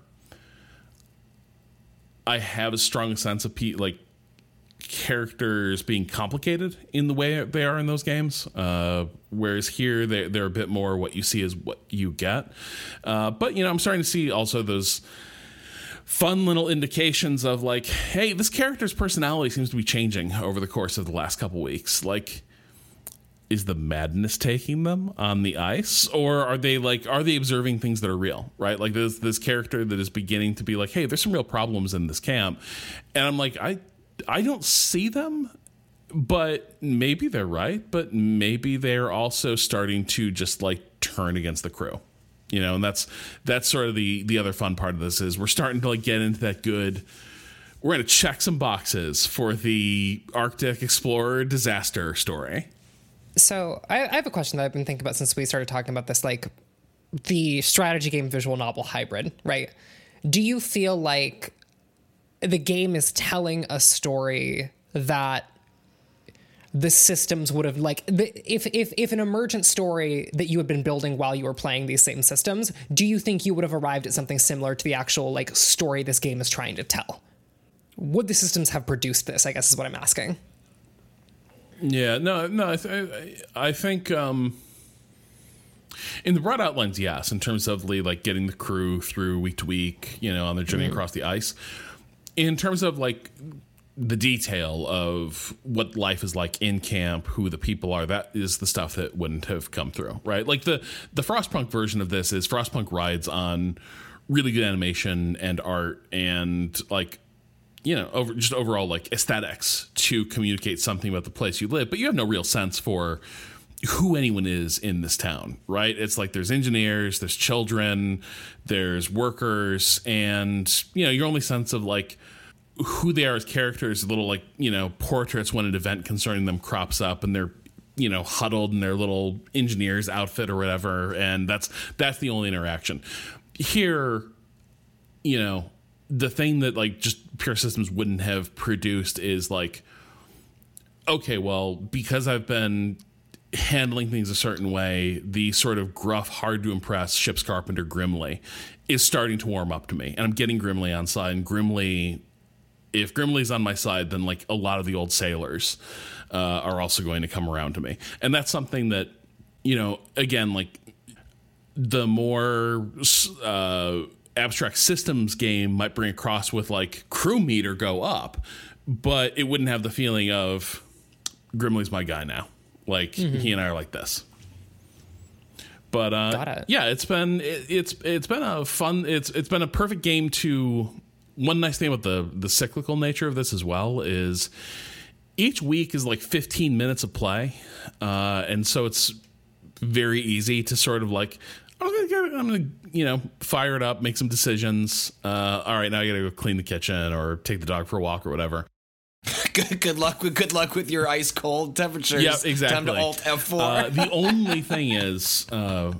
I have a strong sense of pe- like characters being complicated in the way they are in those games. Uh, whereas here they, they're a bit more what you see is what you get. Uh, but, you know, I'm starting to see also those fun little indications of, like, hey, this character's personality seems to be changing over the course of the last couple weeks. Like, is the madness taking them on the ice, or are they like, are they observing things that are real, right? Like this, this character that is beginning to be like, hey, there's some real problems in this camp. And I'm like, I, I don't see them, but maybe they're right. But maybe they're also starting to just, like, turn against the crew, you know? And that's, that's sort of the, the other fun part of this is we're starting to, like, get into that good, we're going to check some boxes for the Arctic Explorer disaster story. So I, I have a question that I've been thinking about since we started talking about this, like the strategy game visual novel hybrid, right? Do you feel like the game is telling a story that the systems would have, like, if, if, if an emergent story that you had been building while you were playing these same systems, do you think you would have arrived at something similar to the actual, like, story this game is trying to tell? Would the systems have produced this, I guess is what I'm asking. Yeah, no, no, I, th- I think um, in the broad outlines, yes, in terms of like getting the crew through week to week, you know, on their journey mm-hmm. across the ice. In terms of like the detail of what life is like in camp, who the people are, that is the stuff that wouldn't have come through, right? Like the the Frostpunk version of this is Frostpunk rides on really good animation and art and like, you know, over just overall like aesthetics to communicate something about the place you live, but you have no real sense for who anyone is in this town, right? It's like there's engineers, there's children, there's workers, and you know, your only sense of like who they are as characters, little like, you know, portraits when an event concerning them crops up and they're, you know, huddled in their little engineer's outfit or whatever, and that's that's the only interaction. Here, you know, the thing that like just pure systems wouldn't have produced is like, okay, well, because I've been handling things a certain way, the sort of gruff, hard to impress ship's carpenter Grimly is starting to warm up to me, and I'm getting Grimly on side. And Grimly, if Grimly's on my side, then like a lot of the old sailors uh, are also going to come around to me, and that's something that, you know, again, like the more uh, abstract systems game might bring across with like crew meter go up, but it wouldn't have the feeling of Grimly's my guy now. Like mm-hmm. he and I are like this. But uh, Got it. yeah, it's been it, it's it's been a fun. It's it's been a perfect game to. One nice thing about the the cyclical nature of this as well is each week is like fifteen minutes of play, uh, and so it's very easy to sort of like, I'm gonna, get, I'm gonna you know fire it up, make some decisions. Uh, all right, now I gotta go clean the kitchen or take the dog for a walk or whatever. good, good luck with good luck with your ice cold temperatures. Yeah, exactly. Time to Alt F four. Uh, the only thing is, uh,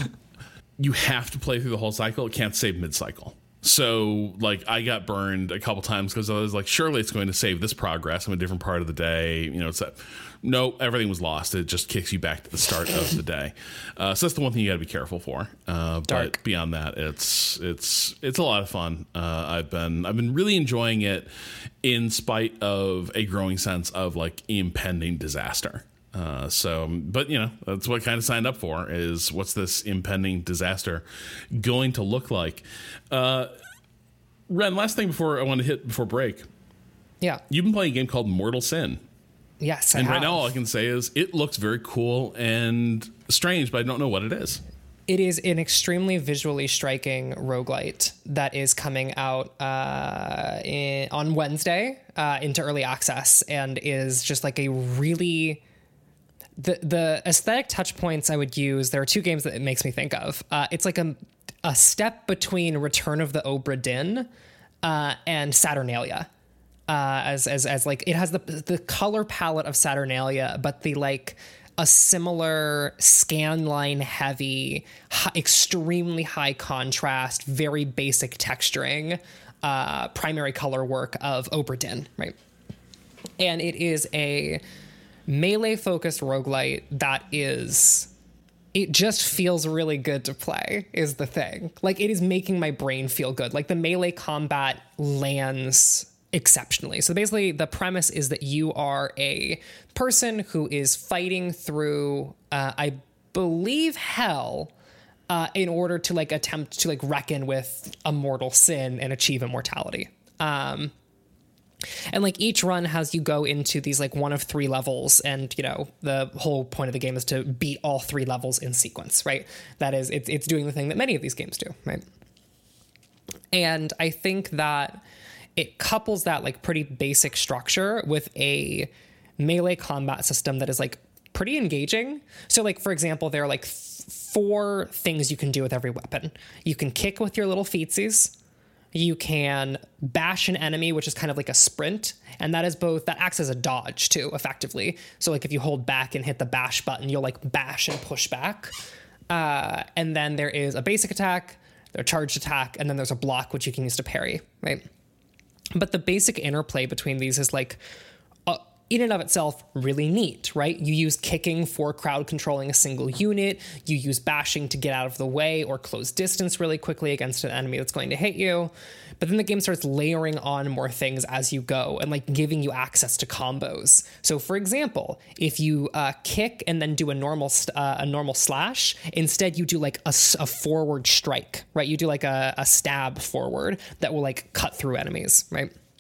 you have to play through the whole cycle. It can't save mid cycle. So, like, I got burned a couple times because I was like, surely it's going to save this progress. I'm in a different part of the day. You know, it's that. No, everything was lost. It just kicks you back to the start of the day. Uh, so that's the one thing you got to be careful for. Uh, but beyond that, it's it's it's a lot of fun. Uh, I've been I've been really enjoying it, in spite of a growing sense of like impending disaster. Uh, so, but you know, that's what I kind of signed up for, is what's this impending disaster going to look like? Uh, Ren, last thing before I want to hit before break. Yeah. You've been playing a game called Mortal Sin. Yes, I And have. right now all I can say is it looks very cool and strange, but I don't know what it is. It is an extremely visually striking roguelite that is coming out uh, in, on Wednesday uh, into early access, and is just like a really... The the aesthetic touch points I would use, there are two games that it makes me think of. Uh, it's like a, a step between Return of the Obra Dinn uh, and Saturnalia. Uh, as as as like it has the the color palette of Saturnalia, but the like a similar scanline heavy, high, extremely high contrast, very basic texturing, uh, primary color work of Obra Dinn, right? And it is a melee focused roguelite that is, it just feels really good to play is the thing. Like it is making my brain feel good. Like the melee combat lands exceptionally. So basically the premise is that you are a person who is fighting through, uh, I believe hell, uh, in order to like attempt to like reckon with a mortal sin and achieve immortality. Um, And like each run has you go into these like one of three levels, and you know the whole point of the game is to beat all three levels in sequence, right? That is, it's it's doing the thing that many of these games do, right? And I think that it couples that like pretty basic structure with a melee combat system that is like pretty engaging. So like for example, there are like th- four things you can do with every weapon. You can kick with your little feetsies. You can bash an enemy, which is kind of like a sprint. And that is both, that acts as a dodge too, effectively. So like if you hold back and hit the bash button, you'll like bash and push back. Uh, and then there is a basic attack, a charged attack, and then there's a block, which you can use to parry, right? But the basic interplay between these is like, uh, in and of itself, really neat, right? You use kicking for crowd controlling a single unit. You use bashing to get out of the way or close distance really quickly against an enemy that's going to hit you. But then the game starts layering on more things as you go and like giving you access to combos. So for example, if you uh, kick and then do a normal st- uh, a normal slash, instead you do like a, a forward strike, right? You do like a, a stab forward that will like cut through enemies, right?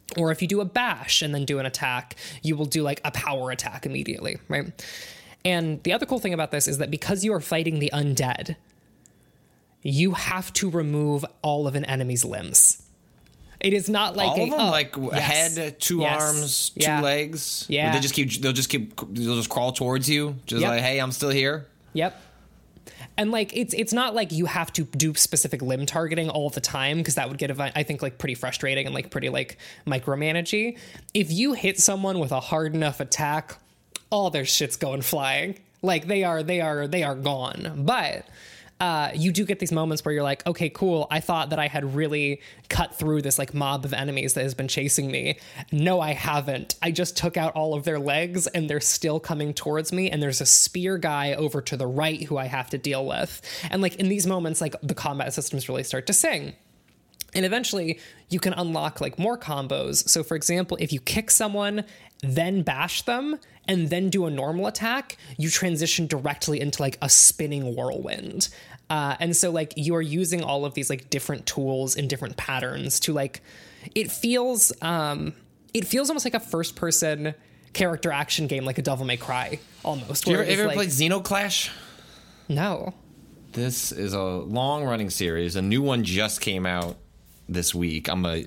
Or if you do a bash and then do an attack, you will do like a power attack immediately, right? And the other cool thing about this is that because you are fighting the undead, you have to remove all of an enemy's limbs. It is not like all a, of them, oh, like yes, head, two yes, arms, two yeah, legs. yeah. Or they just keep. They'll just keep. They'll just crawl towards you, just Yep. like, "Hey, I'm still here." Yep. And like it's it's not like you have to do specific limb targeting all the time, because that would get, I think, like pretty frustrating and like pretty like micromanagey. If you hit someone with a hard enough attack, all their shit's going flying. Like they are they are they are gone. But uh, you do get these moments where you're like, okay, cool. I thought that I had really cut through this like mob of enemies that has been chasing me. No, I haven't. I just took out all of their legs and they're still coming towards me. And there's a spear guy over to the right who I have to deal with. And like in these moments, like the combat systems really start to sing. And eventually you can unlock like more combos. So for example, if you kick someone, then bash them, and then do a normal attack, you transition directly into like a spinning whirlwind. Uh, and so like you are using all of these like different tools and different patterns to like, it feels, um, it feels almost like a first person character action game, like a Devil May Cry almost. Do you ever, where it's ever like, played Xenoclash? No. This is a long running series. A new one just came out this week. I'm a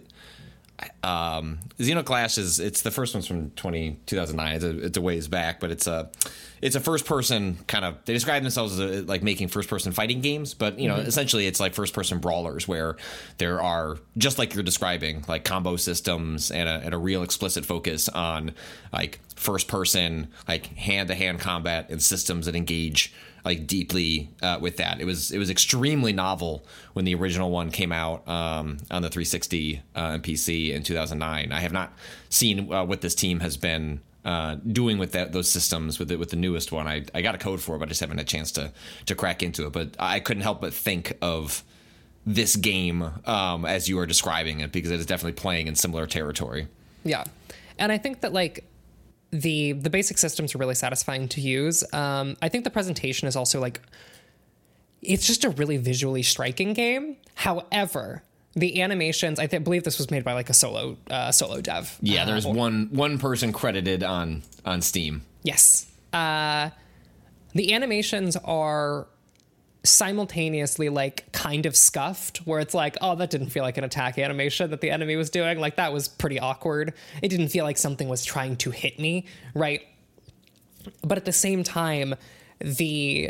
um Xenoclash is it's the first one's from twenty, two thousand nine. It's a, it's a ways back, but it's a it's a first person kind of, they describe themselves as a, like making first person fighting games, but you know, mm-hmm. essentially it's like first person brawlers where there are, just like you're describing, like combo systems and a, and a real explicit focus on like first person, like hand to hand combat and systems that engage like deeply uh, with that. It was it was extremely novel when the original one came out um, on the three sixty uh, and P C in two thousand nine. I have not seen uh, what this team has been uh, doing with that those systems with the, with the newest one. I, I got a code for it, but I just haven't had a chance to to crack into it. But I couldn't help but think of this game um, as you were describing it, because it is definitely playing in similar territory. Yeah, and I think that like. The the basic systems are really satisfying to use. Um, I think the presentation is also like, it's just a really visually striking game. However, the animations, I th- believe this was made by like a solo uh, solo dev. Yeah, there's uh, or, one one person credited on on Steam. Yes. Uh, the animations are simultaneously like kind of scuffed, where it's like, oh, that didn't feel like an attack animation that the enemy was doing. Like that was pretty awkward. It didn't feel like something was trying to hit me, right? But at the same time, the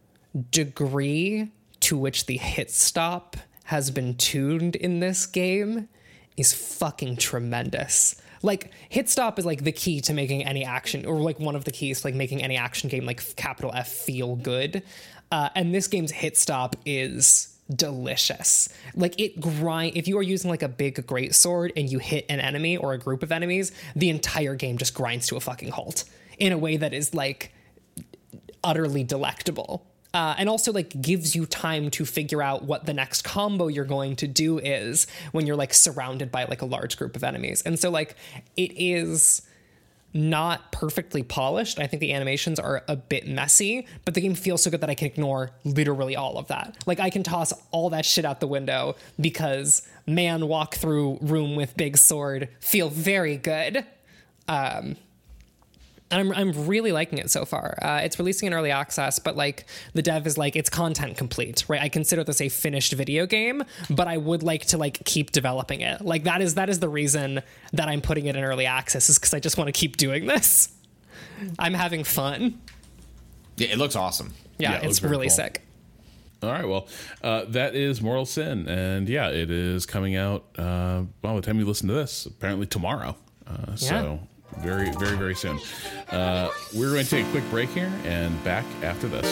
degree to which the hit stop has been tuned in this game is fucking tremendous. Like hit stop is like the key to making any action, or like one of the keys to like making any action game like capital F feel good. Uh, and this game's hit stop is delicious. Like it grind. If you are using like a big great sword and you hit an enemy or a group of enemies, the entire game just grinds to a fucking halt in a way that is like utterly delectable. Uh, and also like gives you time to figure out what the next combo you're going to do is when you're like surrounded by like a large group of enemies. And so like it is not perfectly polished. I think the animations are a bit messy, but the game feels so good that I can ignore literally all of that. Like I can toss all that shit out the window because man walk through room with big sword feel very good. Um, And I'm I'm really liking it so far. Uh, it's releasing in early access, but like the dev is like, it's content complete, right? I consider this a finished video game, but I would like to like keep developing it. Like that is that is the reason that I'm putting it in early access, is because I just want to keep doing this. I'm having fun. Yeah, it looks awesome. Yeah, Yeah, it it's looks really cool. sick. All right, well, uh, that is Mortal Sin, and yeah, it is coming out. Uh, well, by the time you listen to this, apparently tomorrow. Uh, so very, very, very soon. Uh, we're going to take a quick break here, and back after this.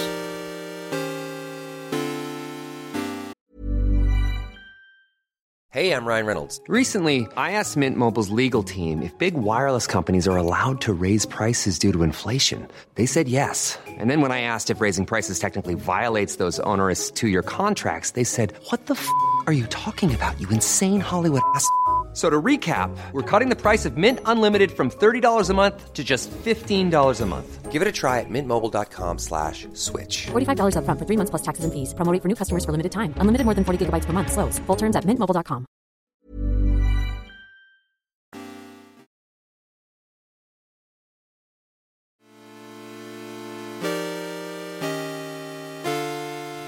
Hey, I'm Ryan Reynolds. Recently, I asked Mint Mobile's legal team if big wireless companies are allowed to raise prices due to inflation. They said yes. And then when I asked if raising prices technically violates those onerous two-year contracts, they said, "What the f*** are you talking about, you insane Hollywood ass?" So to recap, we're cutting the price of Mint Unlimited from thirty dollars a month to just fifteen dollars a month. Give it a try at mintmobile.com slash switch. forty-five dollars up front for three months plus taxes and fees. Promo rate for new customers for limited time. Unlimited more than forty gigabytes per month slows. Full terms at mint mobile dot com.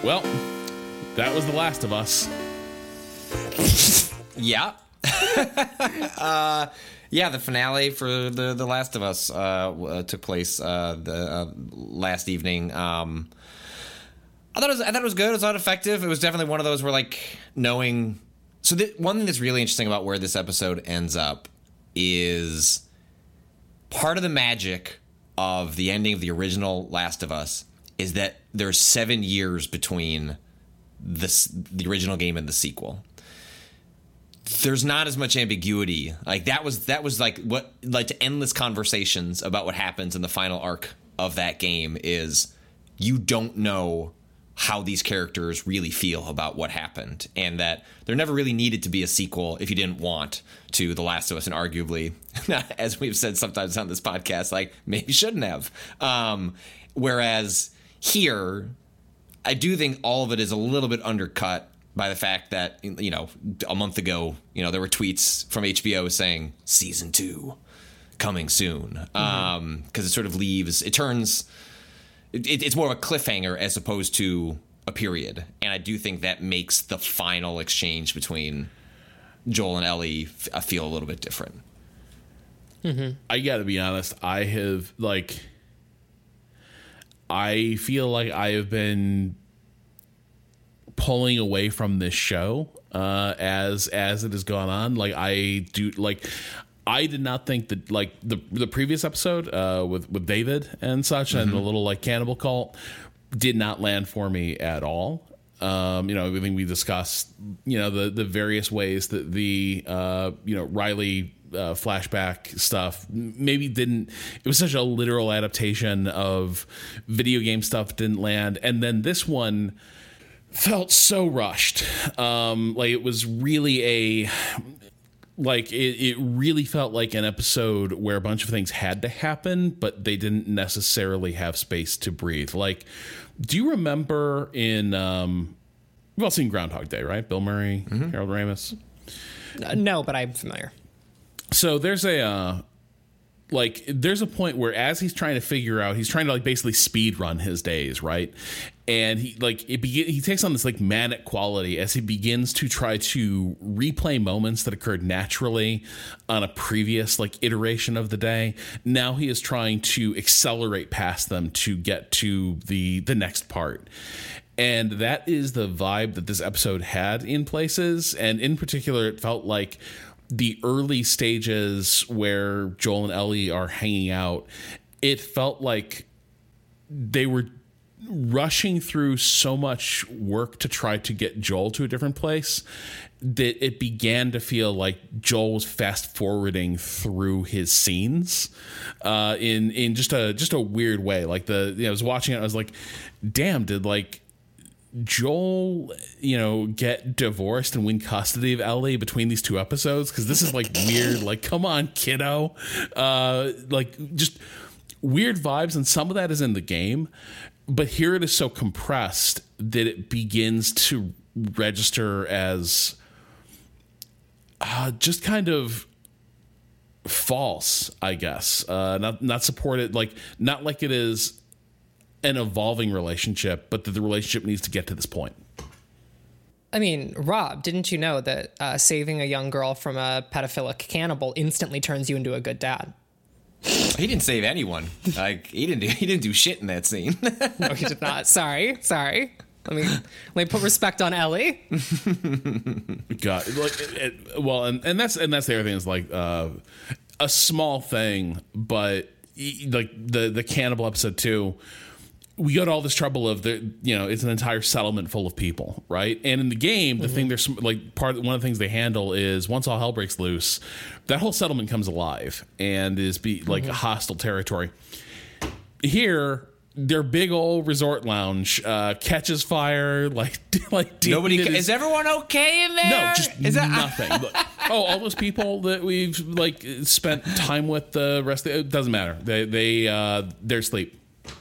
Well, that was The Last of Us. Yeah. uh, yeah, the finale for the The Last of Us uh, uh, took place uh, the uh, last evening. Um, I thought it was I thought it was good. It was not effective. It was definitely one of those where, like, knowing. So the, one thing that's really interesting about where this episode ends up is part of the magic of the ending of the original Last of Us is that there's seven years between this the original game and the sequel. There's not as much ambiguity. Like that was that was like what like to endless conversations about what happens in the final arc of that game is you don't know how these characters really feel about what happened, and that there never really needed to be a sequel if you didn't want to The Last of Us, and arguably, as we've said sometimes on this podcast, like maybe shouldn't have. Um, whereas here, I do think all of it is a little bit undercut by the fact that, you know, a month ago, you know, there were tweets from H B O saying season two coming soon. Mm-hmm. Um, because it sort of leaves, it turns, it, it's more of a cliffhanger as opposed to a period. And I do think that makes the final exchange between Joel and Ellie f- feel a little bit different. Mm-hmm. I gotta be honest, I have, like, I feel like I have been pulling away from this show uh as as it has gone on. Like I do like I did not think that like the the previous episode uh with with David and such, mm-hmm. and the little like cannibal cult did not land for me at all. Um you know, everything we discussed, you know, the the various ways that the uh you know Riley uh, flashback stuff maybe didn't, it was such a literal adaptation of video game stuff, didn't land. And then this one felt so rushed. Um, like it was really a, like it, it really felt like an episode where a bunch of things had to happen, but they didn't necessarily have space to breathe. Like, do you remember in, um, we've all seen Groundhog Day, right? Bill Murray, mm-hmm. Harold Ramis. Uh, no, but I'm familiar. So there's a, uh, like there's a point where as he's trying to figure out, he's trying to like basically speed run his days, right? And he like it begin, he takes on this like manic quality as he begins to try to replay moments that occurred naturally on a previous like iteration of the day. Now he is trying to accelerate past them to get to the the next part. And that is the vibe that this episode had in places. And in particular, it felt like the early stages where Joel and Ellie are hanging out, it felt like they were rushing through so much work to try to get Joel to a different place that it began to feel like Joel was fast forwarding through his scenes uh, in in just a just a weird way. Like the you know, I was watching it, I was like, damn, did like Joel, you know, get divorced and win custody of Ellie between these two episodes? Because this is like weird. Like, come on, kiddo. Uh, like, just weird vibes, and some of that is in the game, but here it is so compressed that it begins to register as uh, just kind of false, I guess. Uh, not not supported, like not like it is an evolving relationship, but that the relationship needs to get to this point. I mean, Rob, didn't you know that uh, saving a young girl from a pedophilic cannibal instantly turns you into a good dad? He didn't save anyone. Like he didn't do he didn't do shit in that scene. No, he did not. Sorry, sorry. Let me let me put respect on Ellie. God, like, it, it, well, and, and that's and that's the other thing is like uh, a small thing, but like the the cannibal episode too. We got all this trouble of the, you know, it's an entire settlement full of people, right? And in the game, the mm-hmm. thing there's like part one of the things they handle is once all hell breaks loose, that whole settlement comes alive and is be like mm-hmm. hostile territory. Here, their big old resort lounge uh, catches fire, like like nobody. Ca- is, is everyone okay in there? No, just is that- nothing. Oh, all those people that we've like spent time with the rest of it, it doesn't matter. They they uh, they're asleep.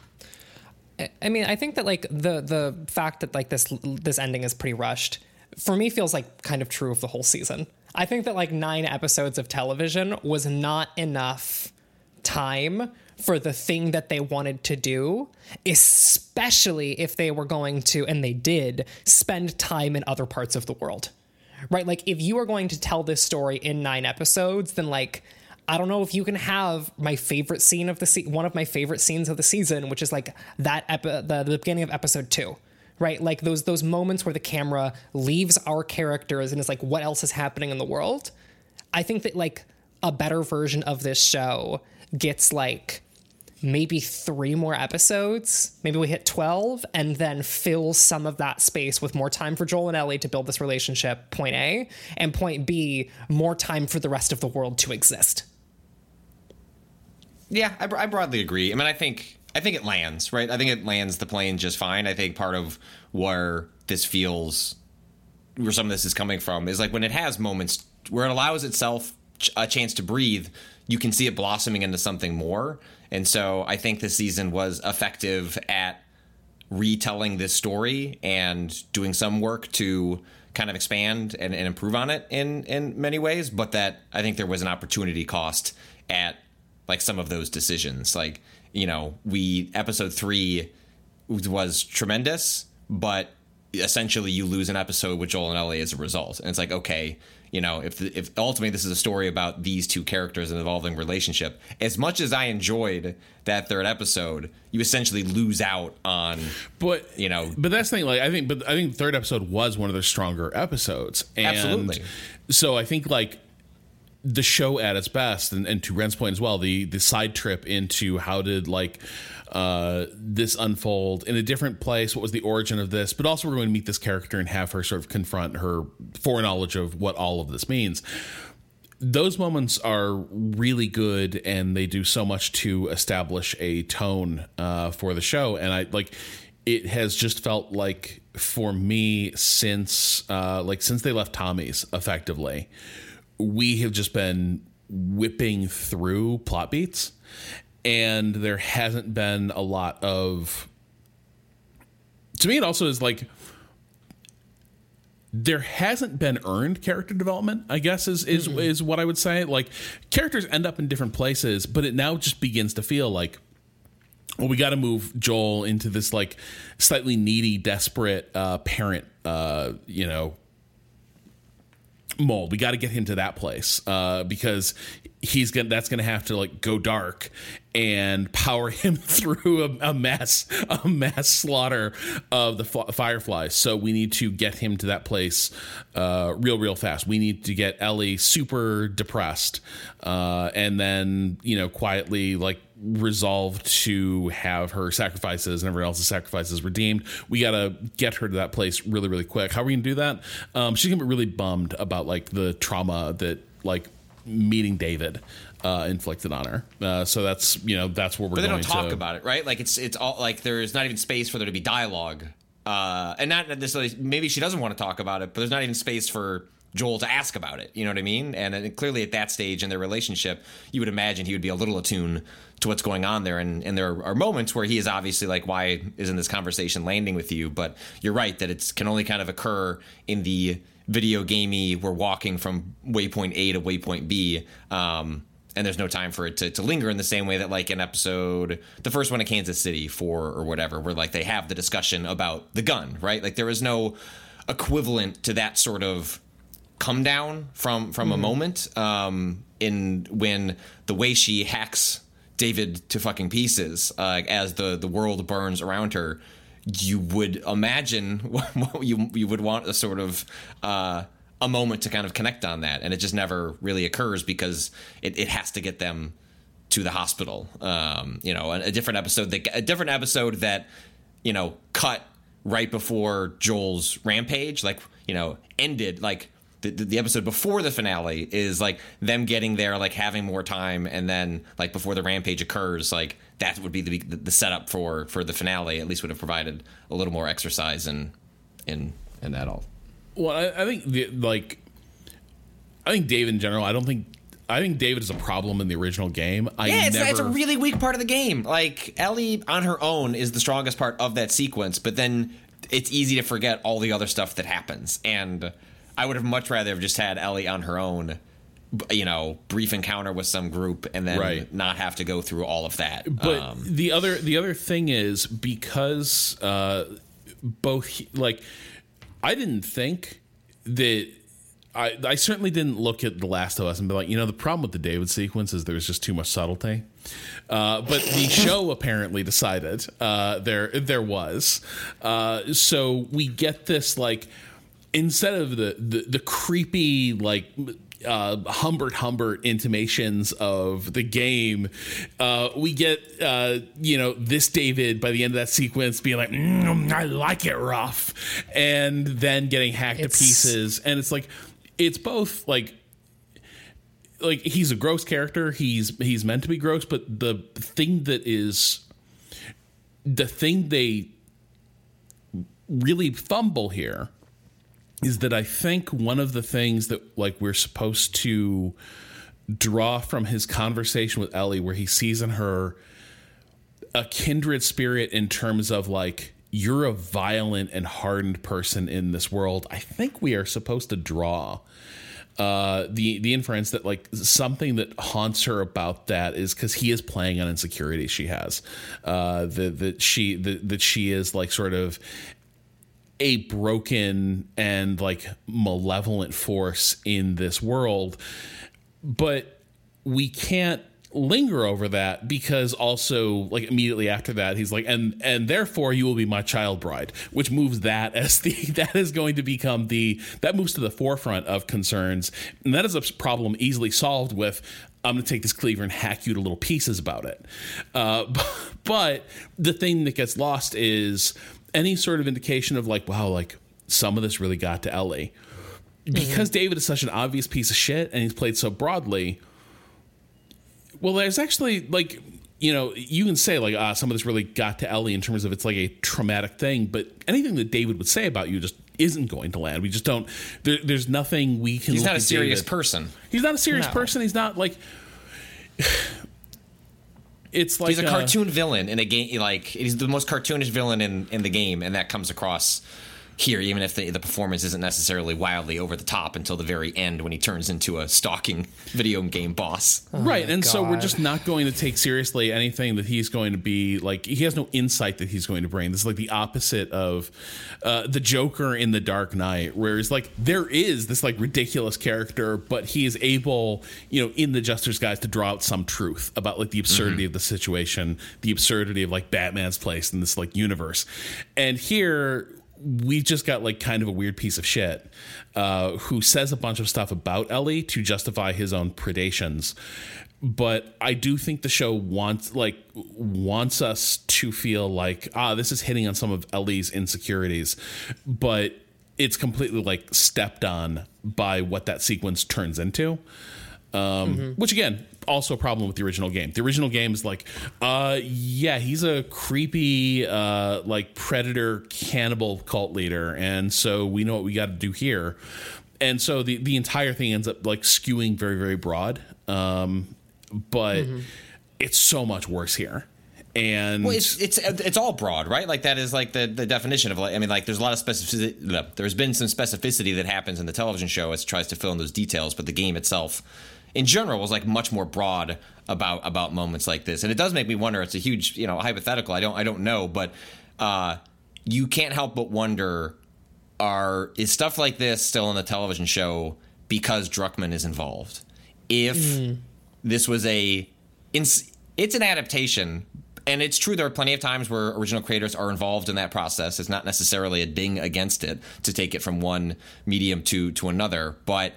I mean, I think that like the the fact that like this this ending is pretty rushed for me feels like kind of true of the whole season. I think that like nine episodes of television was not enough time for the thing that they wanted to do, especially if they were going to, and they did, spend time in other parts of the world, right? Like, if you are going to tell this story in nine episodes, then, like, I don't know if you can have my favorite scene of the se- one of my favorite scenes of the season, which is like that epi- the, the beginning of episode two, right? Like those those moments where the camera leaves our characters and is like, what else is happening in the world? I think that like a better version of this show gets like maybe three more episodes. Maybe we hit twelve and then fill some of that space with more time for Joel and Ellie to build this relationship, point A, and point B, more time for the rest of the world to exist. Yeah, I, I broadly agree. I mean, I think I think it lands, right? I think it lands the plane just fine. I think part of where this feels, where some of this is coming from, is like when it has moments where it allows itself a chance to breathe, you can see it blossoming into something more. And so I think this season was effective at retelling this story and doing some work to kind of expand and, and improve on it in, in many ways. But that I think there was an opportunity cost at like some of those decisions. Like, you know, we episode three was tremendous, but essentially you lose an episode with Joel and Ellie as a result. And it's like, okay, you know, if the, if ultimately this is a story about these two characters and evolving relationship, as much as I enjoyed that third episode, you essentially lose out on, but you know, but that's the thing. Like, I think, but I think the third episode was one of their stronger episodes. And absolutely. So I think like the show at its best, and, and to Ren's point as well, the the side trip into how did like uh, this unfold in a different place? What was the origin of this? But also we're going to meet this character and have her sort of confront her foreknowledge of what all of this means. Those moments are really good, and they do so much to establish a tone uh, for the show. And I like it has just felt like for me since uh, like since they left Tommy's, effectively, we have just been whipping through plot beats, and there hasn't been a lot of, to me it also is like there hasn't been earned character development, I guess is is, mm-hmm. is what I would say. Like, characters end up in different places, but it now just begins to feel like, well, we got to move Joel into this like slightly needy, desperate uh, parent, uh, you know, mold. We got to get him to that place uh, because he's gonna. That's gonna have to like go dark and power him through a, a mass a mass slaughter of the f- fireflies. So we need to get him to that place uh, real, real fast. We need to get Ellie super depressed, uh, and then you know quietly like resolve to have her sacrifices and everyone else's sacrifices redeemed. We got to get her to that place really, really quick. How are we gonna do that? Um, she's gonna be really bummed about like the trauma that like meeting David uh, inflicted on her. Uh, so that's you know that's where we're. But they going don't talk to, about it, right? Like it's it's all like there's not even space for there to be dialogue, uh, and not necessarily. Maybe she doesn't want to talk about it, but there's not even space for Joel to ask about it. You know what I mean? And, and clearly at that stage in their relationship, you would imagine he would be a little attuned to what's going on there. And, and there are moments where he is obviously like, why isn't this conversation landing with you? But you're right that it can only kind of occur in the video gamey, we're walking from waypoint A to waypoint B. Um, and there's no time for it to, to linger in the same way that like an episode, the first one in Kansas City four or whatever, where like they have the discussion about the gun, right? Like there is no equivalent to that sort of come down from from mm-hmm. a moment um, in when the way she hacks David to fucking pieces uh, as the, the world burns around her. You would imagine you you would want a sort of uh, a moment to kind of connect on that, and it just never really occurs because it, it has to get them to the hospital. Um, you know, a, a different episode that a different episode that you know cut right before Joel's rampage, like you know ended like. The, the episode before the finale is like them getting there, like having more time, and then like before the rampage occurs, like that would be the the setup for for the finale. At least would have provided a little more exercise in in in that all. Well, I, I think the, like I think David in general. I don't think I think David is a problem in the original game. I yeah, it's, never... it's a really weak part of the game. Like Ellie on her own is the strongest part of that sequence, but then it's easy to forget all the other stuff that happens and. I would have much rather have just had Ellie on her own you know, brief encounter with some group and then right. not have to go through all of that. But um, the other the other thing is because uh, both like I didn't think that I I certainly didn't look at The Last of Us and be like, you know, the problem with the David sequence is there's just too much subtlety. Uh, but the show apparently decided uh, there there was. Uh, so we get this like instead of the the, the creepy like. Uh, Humbert Humbert intimations of the game, uh, we get uh, you know this David by the end of that sequence being like, mm, I like it rough, and then getting hacked it's... to pieces, and it's like it's both like like he's a gross character, he's he's meant to be gross, but the thing that is the thing they really fumble here is that I think one of the things that like we're supposed to draw from his conversation with Ellie, where he sees in her a kindred spirit in terms of like, you're a violent and hardened person in this world. I think we are supposed to draw uh, the the inference that like something that haunts her about that is because he is playing on insecurities she has, uh, that that she that, that she is like sort of a broken and like malevolent force in this world, but we can't linger over that because also like immediately after that he's like and and therefore you will be my child bride, which moves that as the that is going to become the that moves to the forefront of concerns, and that is a problem easily solved with I'm going to take this cleaver and hack you to little pieces about it. Uh, but the thing that gets lost is any sort of indication of like, wow, like some of this really got to Ellie. Because mm-hmm. David is such an obvious piece of shit and he's played so broadly. Well, there's actually like, you know, you can say like, ah, some of this really got to Ellie in terms of it's like a traumatic thing, but anything that David would say about you just isn't going to land. We just don't, there, there's nothing we can. He's not a serious David. person. He's not a serious No. person. He's not like, it's like he's a cartoon uh, villain in a game. Like he's the most cartoonish villain in, in the game, and that comes across here, even if the, the performance isn't necessarily wildly over the top until the very end when he turns into a stalking video game boss. Oh right, and God. so we're just not going to take seriously anything that he's going to be like. He has no insight that he's going to bring. This is like the opposite of uh, the Joker in The Dark Knight, where it's like there is this like ridiculous character, but he is able, you know, in the Justice Guys to draw out some truth about like the absurdity mm-hmm. of the situation, the absurdity of like Batman's place in this like universe, and here. We just got like kind of a weird piece of shit uh, who says a bunch of stuff about Ellie to justify his own predations. But I do think the show wants like wants us to feel like, ah, this is hitting on some of Ellie's insecurities, but it's completely like stepped on by what that sequence turns into. Um, mm-hmm. Which again, also a problem with the original game. The original game is like, uh, yeah, he's a creepy, uh, like predator cannibal cult leader, and so we know what we got to do here. And so the the entire thing ends up like skewing very very broad. Um, but mm-hmm. it's so much worse here. And well, it's it's it's all broad, right? Like that is like the, the definition of like I mean, like there's a lot of specificity. There's been some specificity that happens in the television show as it tries to fill in those details, but the game itself, in general, was like much more broad about about moments like this. And it does make me wonder. It's a huge, you know, hypothetical. I don't I don't know, but uh, you can't help but wonder: Are is stuff like this still in the television show because Druckmann is involved? If mm. this was a, it's an adaptation. And it's true, there are plenty of times where original creators are involved in that process. It's not necessarily a ding against it to take it from one medium to to another. But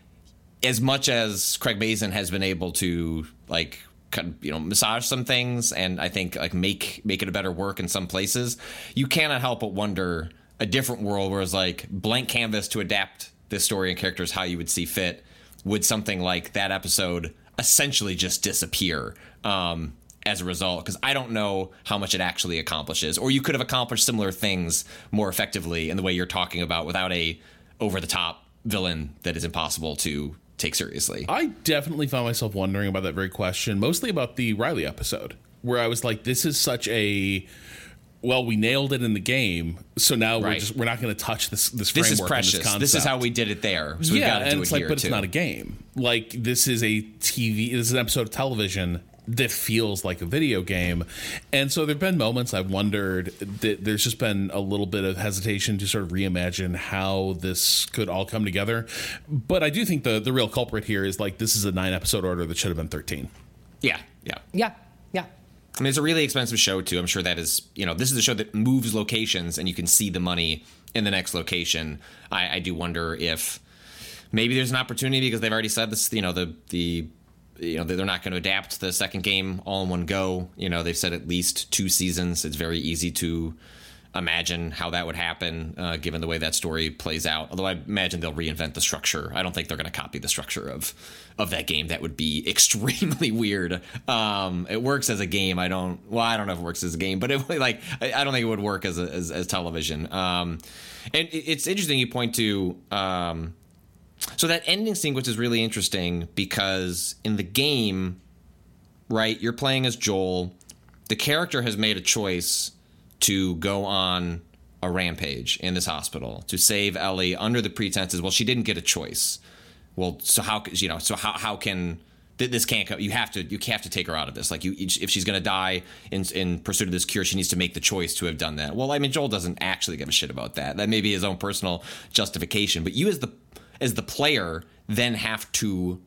as much as Craig Mazin has been able to, like, you know, massage some things and I think like make make it a better work in some places, you cannot help but wonder a different world where it's like blank canvas to adapt this story and characters how you would see fit. Would something like that episode essentially just disappear? Um, as a result, because I don't know how much it actually accomplishes, or you could have accomplished similar things more effectively in the way you're talking about without a over-the-top villain that is impossible to take seriously. I definitely found myself wondering about that very question, mostly about the Riley episode, where I was like, this is such a well, we nailed it in the game, so now we're Right. just we're not going to touch this this This framework. is precious. And this, This is concept. how we did it there. So we've yeah, got to and do it's it like, here but too. it's not a game. Like this is a T V. This is an episode of television that feels like a video game. And so there've been moments I've wondered that there's just been a little bit of hesitation to sort of reimagine how this could all come together. But I do think the the real culprit here is like this is a nine episode order that should have been thirteen. Yeah, yeah. Yeah, yeah. I mean, it's a really expensive show, too. I'm sure that is, you know, this is a show that moves locations and you can see the money in the next location. I, I do wonder if maybe there's an opportunity because they've already said this, you know, the, the, you know, they're not going to adapt the second game all in one go. You know, they've said at least two seasons. It's very easy to imagine how that would happen, uh, given the way that story plays out. Although I imagine they'll reinvent the structure. I don't think they're going to copy the structure of of that game. That would be extremely weird. Um, it works as a game. I don't. Well, I don't know if it works as a game, but it like I, I don't think it would work as a, as, as television. Um, and it, it's interesting you point to. Um, so that ending sequence is really interesting because in the game, right, you're playing as Joel. The character has made a choice to go on a rampage in this hospital to save Ellie under the pretenses, well, she didn't get a choice. Well, so how, you know, so how, how can this can't go? You have to, you have to take her out of this. Like you, if she's going to die in, in pursuit of this cure, she needs to make the choice to have done that. Well, I mean, Joel doesn't actually give a shit about that. That may be his own personal justification, but you as the, as the player then have to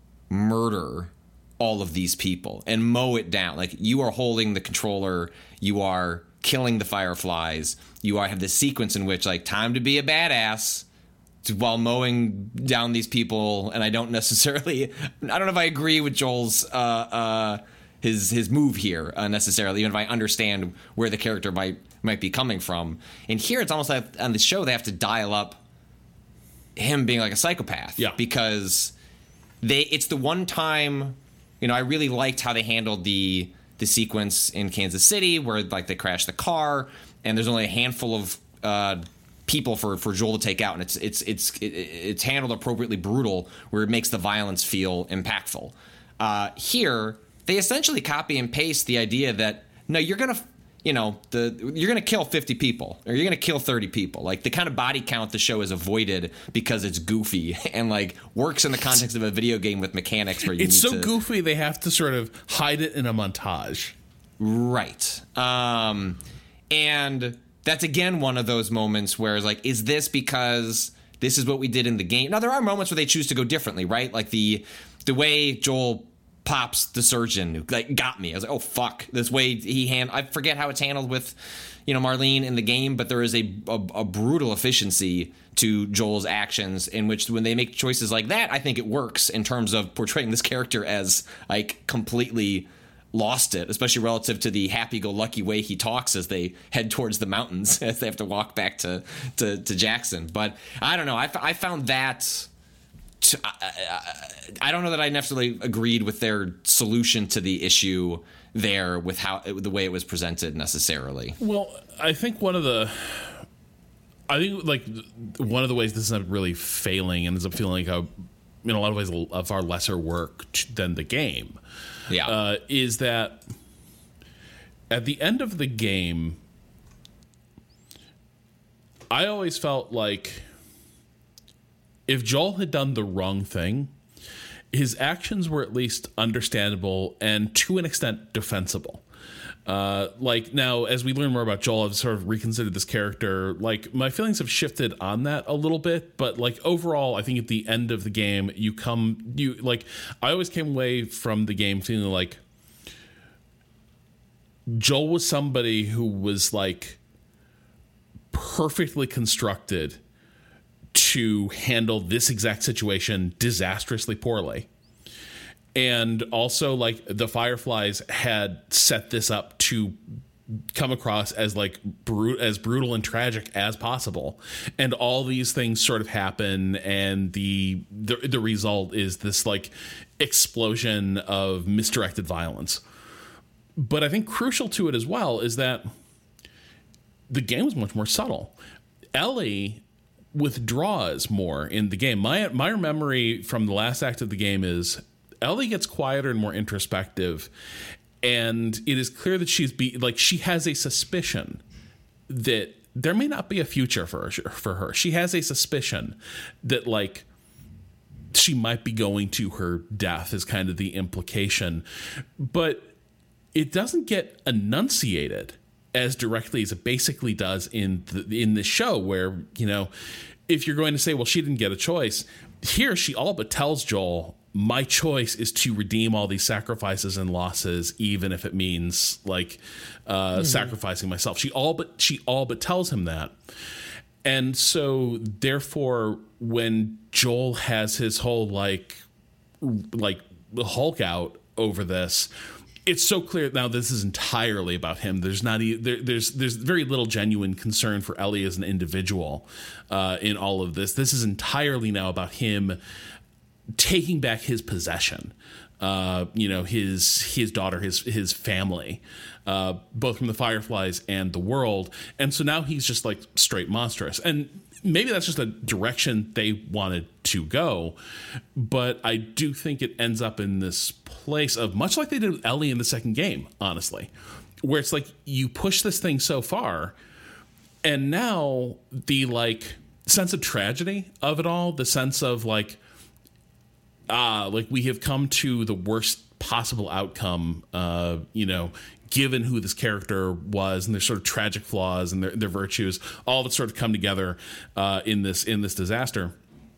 murder all of these people and mow it down. Like you are holding the controller, you are killing the fireflies, you are have this sequence in which like time to be a badass while mowing down these people. And I don't necessarily, I don't know if I agree with Joel's uh, uh, his his move here uh, necessarily, even if I understand where the character might might be coming from. And here it's almost like on the show they have to dial up him being like a psychopath, yeah, because they it's the one time, you know, I really liked how they handled the the sequence in Kansas City where like they crash the car and there's only a handful of uh, people for, for Joel to take out, and it's it's it's it, it's handled appropriately brutal where it makes the violence feel impactful. Uh, here they essentially copy and paste the idea that no, you're gonna you know the you're gonna kill fifty people or you're gonna kill thirty people. Like the kind of body count the show is avoided because it's goofy and like works in the context of a video game with mechanics where you it's need so to, goofy they have to sort of hide it in a montage. Right. Um, and that's again one of those moments where it's like, is this because this is what we did in the game? Now there are moments where they choose to go differently, right? Like the the way Joel pops the surgeon like got me. I was like, oh fuck, this way he hand I forget how it's handled with, you know, Marlene in the game, but there is a, a a brutal efficiency to Joel's actions in which when they make choices like that, I think it works in terms of portraying this character as like completely lost it, especially relative to the happy-go-lucky way he talks as they head towards the mountains as they have to walk back to to, to Jackson. But I don't know. I, I found that. To, I, I, I don't know that I necessarily agreed with their solution to the issue there with how the way it was presented necessarily. Well, I think one of the, I think like one of the ways this is not really failing and ends up feeling like a, in a lot of ways a far lesser work than the game. Yeah, uh, is that at the end of the game, I always felt like if Joel had done the wrong thing, his actions were at least understandable and to an extent defensible. Uh, like now, as we learn more about Joel, I've sort of reconsidered this character. Like my feelings have shifted on that a little bit, but like overall, I think at the end of the game, you come, you like, I always came away from the game feeling like Joel was somebody who was like perfectly constructed to handle this exact situation disastrously poorly. And also, like, the Fireflies had set this up to come across as, like, brut- as brutal and tragic as possible. And all these things sort of happen, and the, the the result is this, like, explosion of misdirected violence. But I think crucial to it as well is that the game was much more subtle. Ellie withdraws more in the game. My my memory from the last act of the game is Ellie gets quieter and more introspective, and it is clear that she's be like she has a suspicion that there may not be a future for her, for her. She has a suspicion that, like, she might be going to her death is kind of the implication, but it doesn't get enunciated as directly as it basically does in the, in the show, where, you know, if you're going to say, well, she didn't get a choice, here she all but tells Joel, my choice is to redeem all these sacrifices and losses, even if it means, like, uh, mm-hmm. sacrificing myself. She all but she all but tells him that. And so therefore, when Joel has his whole like like Hulk out over this, it's so clear now this is entirely about him. There's not e- there, there's there's very little genuine concern for Ellie as an individual uh, in all of this. This is entirely now about him taking back his possession, uh, you know, his his daughter, his his family, uh, both from the Fireflies and the world. And so now he's just like straight monstrous. And maybe that's just a direction they wanted to go. But I do think it ends up in this place of, much like they did with Ellie in the second game, honestly, where it's like you push this thing so far, and now the like sense of tragedy of it all, the sense of like, ah, like we have come to the worst possible outcome, uh, you know, given who this character was and their sort of tragic flaws and their, their virtues, all that sort of come together uh, in this in this disaster.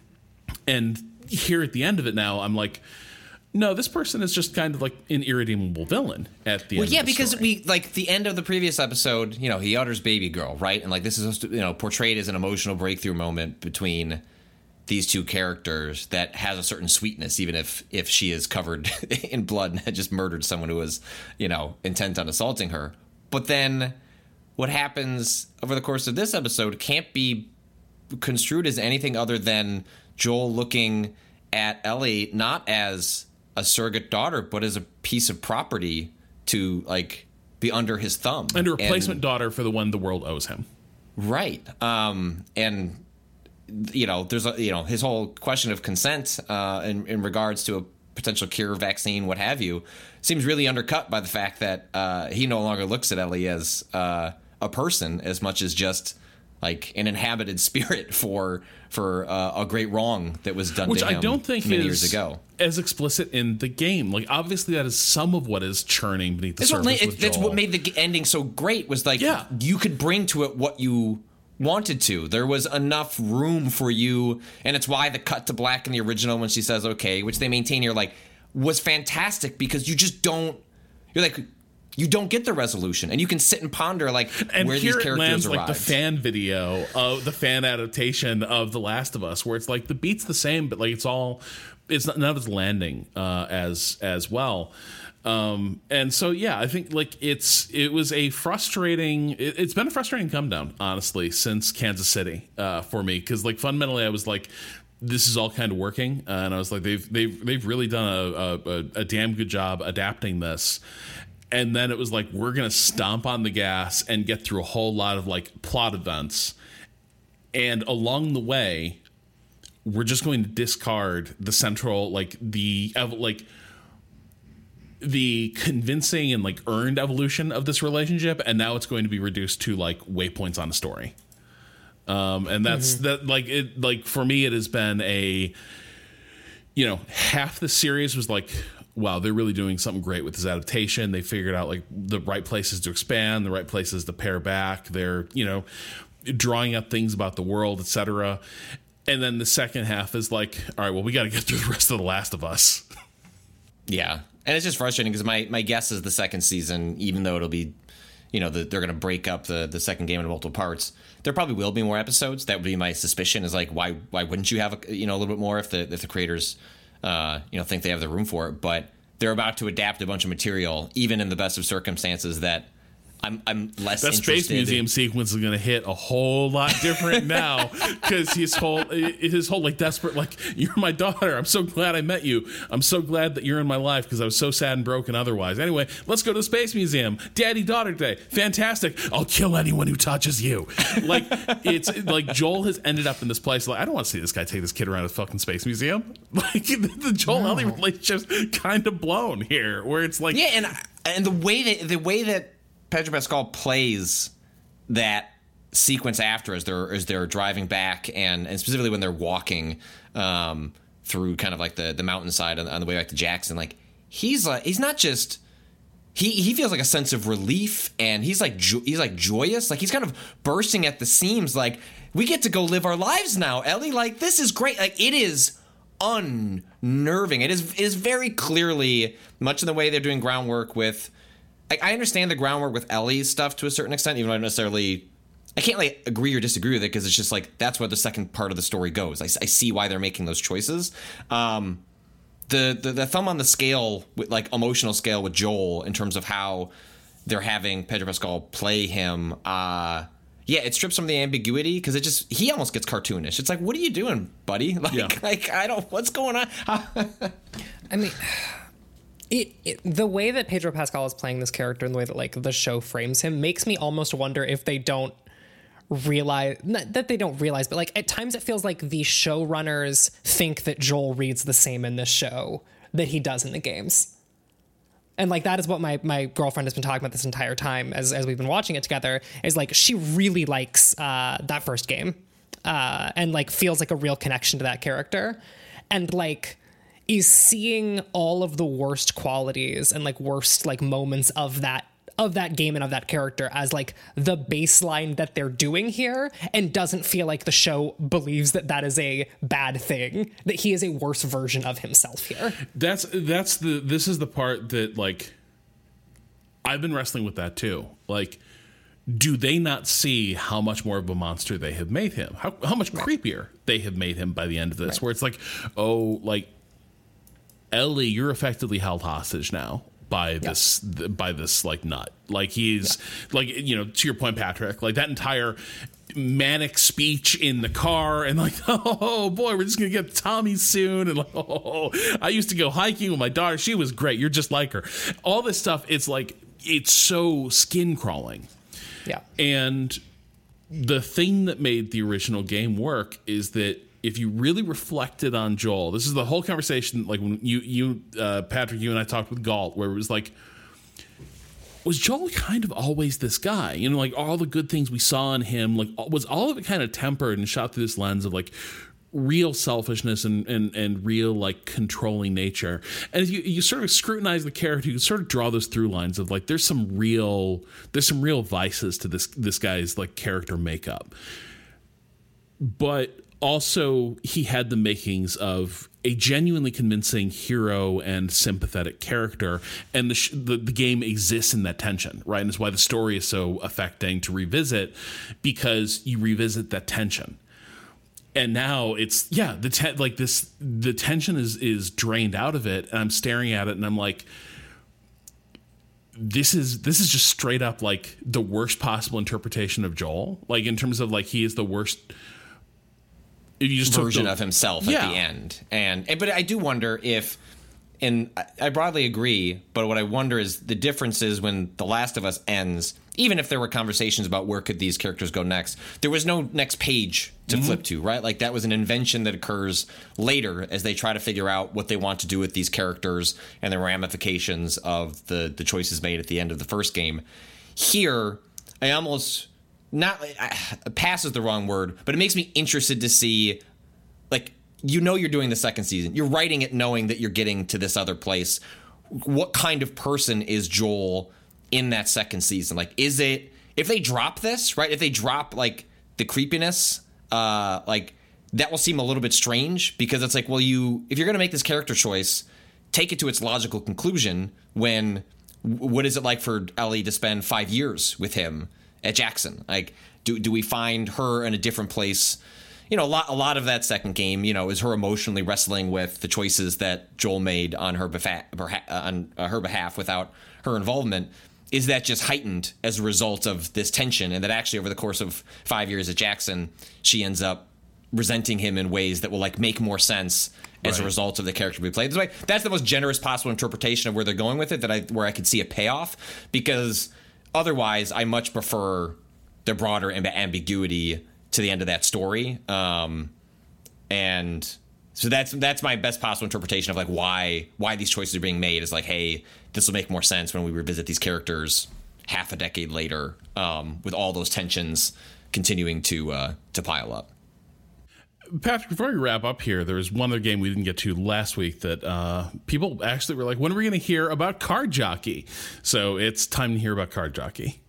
And here at the end of it now, I'm like, no, this person is just kind of like an irredeemable villain at the well, end. yeah, of the because story. we like the end of the previous episode, you know, he utters baby girl, right? And like this is, you know, portrayed as an emotional breakthrough moment between these two characters that has a certain sweetness, even if if she is covered in blood and had just murdered someone who was, you know, intent on assaulting her. But then what happens over the course of this episode can't be construed as anything other than Joel looking at Ellie not as a surrogate daughter, but as a piece of property to like be under his thumb. And a replacement and, daughter for the one the world owes him. Right. Um, and you know, there's a, you know, his whole question of consent uh, in, in regards to a potential cure, vaccine, what have you, seems really undercut by the fact that uh, he no longer looks at Ellie as uh, a person as much as just like an inhabited spirit for for uh, a great wrong that was done Which to him I don't think many is years ago. As explicit in the game. Like, obviously, that is some of what is churning beneath the That's surface. what, with it, that's Joel. what made the ending so great. Was like Yeah. you could bring to it what you wanted to. There was enough room for you, and it's why the cut to black in the original when she says okay, which they maintain here, like, was fantastic, because you just don't, you're like, you don't get the resolution, and you can sit and ponder like and where here these it characters lands arrived. like the fan video of the fan adaptation of The Last of Us, where it's like the beat's the same, but like it's all, it's not, none of it's landing uh, as as well. Um, and so, yeah, I think like it's, it was a frustrating, it, it's been a frustrating come down, honestly, since Kansas City, uh, for me. Cause like fundamentally I was like, this is all kind of working. Uh, and I was like, they've, they've, they've really done a, a, a damn good job adapting this. And then it was like, we're going to stomp on the gas and get through a whole lot of like plot events. And along the way, we're just going to discard the central, like the, like, the convincing and like earned evolution of this relationship, and now it's going to be reduced to like waypoints on a story. Um, and that's mm-hmm. that like it like for me it has been a, you know, half the series was like, wow, they're really doing something great with this adaptation. They figured out like the right places to expand, the right places to pare back. They're, you know, drawing up things about the world, et cetera. And then the second half is like, all right, well, we got to get through the rest of The Last of Us. Yeah. And it's just frustrating because my, my guess is the second season, even though it'll be, you know, the, they're going to break up the, the second game into multiple parts, there probably will be more episodes. That would be my suspicion, is like, why why wouldn't you have, a, you know, a little bit more if the if the creators, uh, you know, think they have the room for it. But they're about to adapt a bunch of material, even in the best of circumstances, that I'm I'm less that interested. Space Museum sequence is going to hit a whole lot different now, because his whole his whole like desperate, like, you're my daughter, I'm so glad I met you, I'm so glad that you're in my life because I was so sad and broken otherwise. Anyway, let's go to the Space Museum. Daddy daughter day, fantastic. I'll kill anyone who touches you. Like, it's like Joel has ended up in this place like, I don't want to see this guy take this kid around a fucking Space Museum. Like, the Joel no. Ellie relationship's kind of blown here, where it's like, yeah, and and the way that the way that Pedro Pascal plays that sequence after as they're as they're driving back and and specifically when they're walking um, through kind of like the the mountainside on, on the way back to Jackson, like he's like he's not just he he feels like a sense of relief, and he's like jo- he's like joyous, like he's kind of bursting at the seams, like we get to go live our lives now, Ellie, like this is great. Like it is unnerving. It is it is very clearly, much in the way they're doing groundwork with, like I understand the groundwork with Ellie's stuff to a certain extent, even though I don't necessarily I can't like agree or disagree with it, because it's just like that's where the second part of the story goes. I, I see why they're making those choices. Um, the, the the thumb on the scale, with like emotional scale with Joel in terms of how they're having Pedro Pascal play him. Uh, yeah, it strips some of the ambiguity, because it just he almost gets cartoonish. It's like, what are you doing, buddy? Like, yeah. like I don't. What's going on? I mean. It, it the way that Pedro Pascal is playing this character and the way that like the show frames him makes me almost wonder if they don't realize, not that they don't realize, but like at times it feels like the showrunners think that Joel reads the same in this show that he does in the games. And like that is what my my girlfriend has been talking about this entire time as as we've been watching it together, is like she really likes uh, that first game uh, and like feels like a real connection to that character, and like is seeing all of the worst qualities and like worst like moments of that of that game and of that character as like the baseline that they're doing here, and doesn't feel like the show believes that that is a bad thing, that he is a worse version of himself here. That's that's the this is the part that like I've been wrestling with that too. Like, do they not see how much more of a monster they have made him? How how much right. creepier they have made him by the end of this, right. where it's like, oh, like Ellie, you're effectively held hostage now by yeah. this by this like nut. Like he's yeah. like, you know, to your point, Patrick, like that entire manic speech in the car, and like, oh boy, we're just gonna get Tommy soon, and like, oh, I used to go hiking with my daughter, she was great, you're just like her. All this stuff, it's like it's so skin crawling. Yeah. And the thing that made the original game work is that if you really reflected on Joel, this is the whole conversation, like when you, you uh, Patrick, you and I talked with Galt, where it was like, was Joel kind of always this guy? You know, like all the good things we saw in him, like was all of it kind of tempered and shot through this lens of like real selfishness and, and, and real like controlling nature? And if you, you sort of scrutinize the character, you sort of draw those through lines of like, there's some real, there's some real vices to this, this guy's like character makeup. But also, he had the makings of a genuinely convincing hero and sympathetic character, and the, sh- the the game exists in that tension, right? And that's why the story is so affecting to revisit, because you revisit that tension. And now it's yeah, the te- like this the tension is is drained out of it, and I'm staring at it, and I'm like, this is this is just straight up like the worst possible interpretation of Joel, like in terms of like he is the worst. You just version the, of himself yeah. at the end. And, and but I do wonder if, and I broadly agree, but what I wonder is the difference is when The Last of Us ends, even if there were conversations about where could these characters go next, there was no next page to mm-hmm. flip to, right? Like that was an invention that occurs later as they try to figure out what they want to do with these characters and the ramifications of the, the choices made at the end of the first game. Here, I almost... Not uh, pass is the wrong word, but it makes me interested to see, like, you know, you're doing the second season. You're writing it knowing that you're getting to this other place. What kind of person is Joel in that second season? Like, is it, if they drop this, right? If they drop like the creepiness, uh, like that will seem a little bit strange, because it's like, well, you, if you're going to make this character choice, take it to its logical conclusion. When, what is it like for Ellie to spend five years with him at Jackson? Like, do do we find her in a different place? You know, a lot a lot of that second game, you know, is her emotionally wrestling with the choices that Joel made on her behalf, on her behalf without her involvement. Is that just heightened as a result of this tension, and that actually over the course of five years at Jackson, she ends up resenting him in ways that will like make more sense as right. a result of the character we played? This way, that's the most generous possible interpretation of where they're going with it, that I where I could see a payoff, because otherwise, I much prefer the broader amb- ambiguity to the end of that story, um, and so that's that's my best possible interpretation of like why why these choices are being made. Is like, hey, this will make more sense when we revisit these characters half a decade later, um, with all those tensions continuing to uh, to pile up. Patrick, before we wrap up here, there was one other game we didn't get to last week that uh, people actually were like, when are we going to hear about Card Jockey? So it's time to hear about Card Jockey.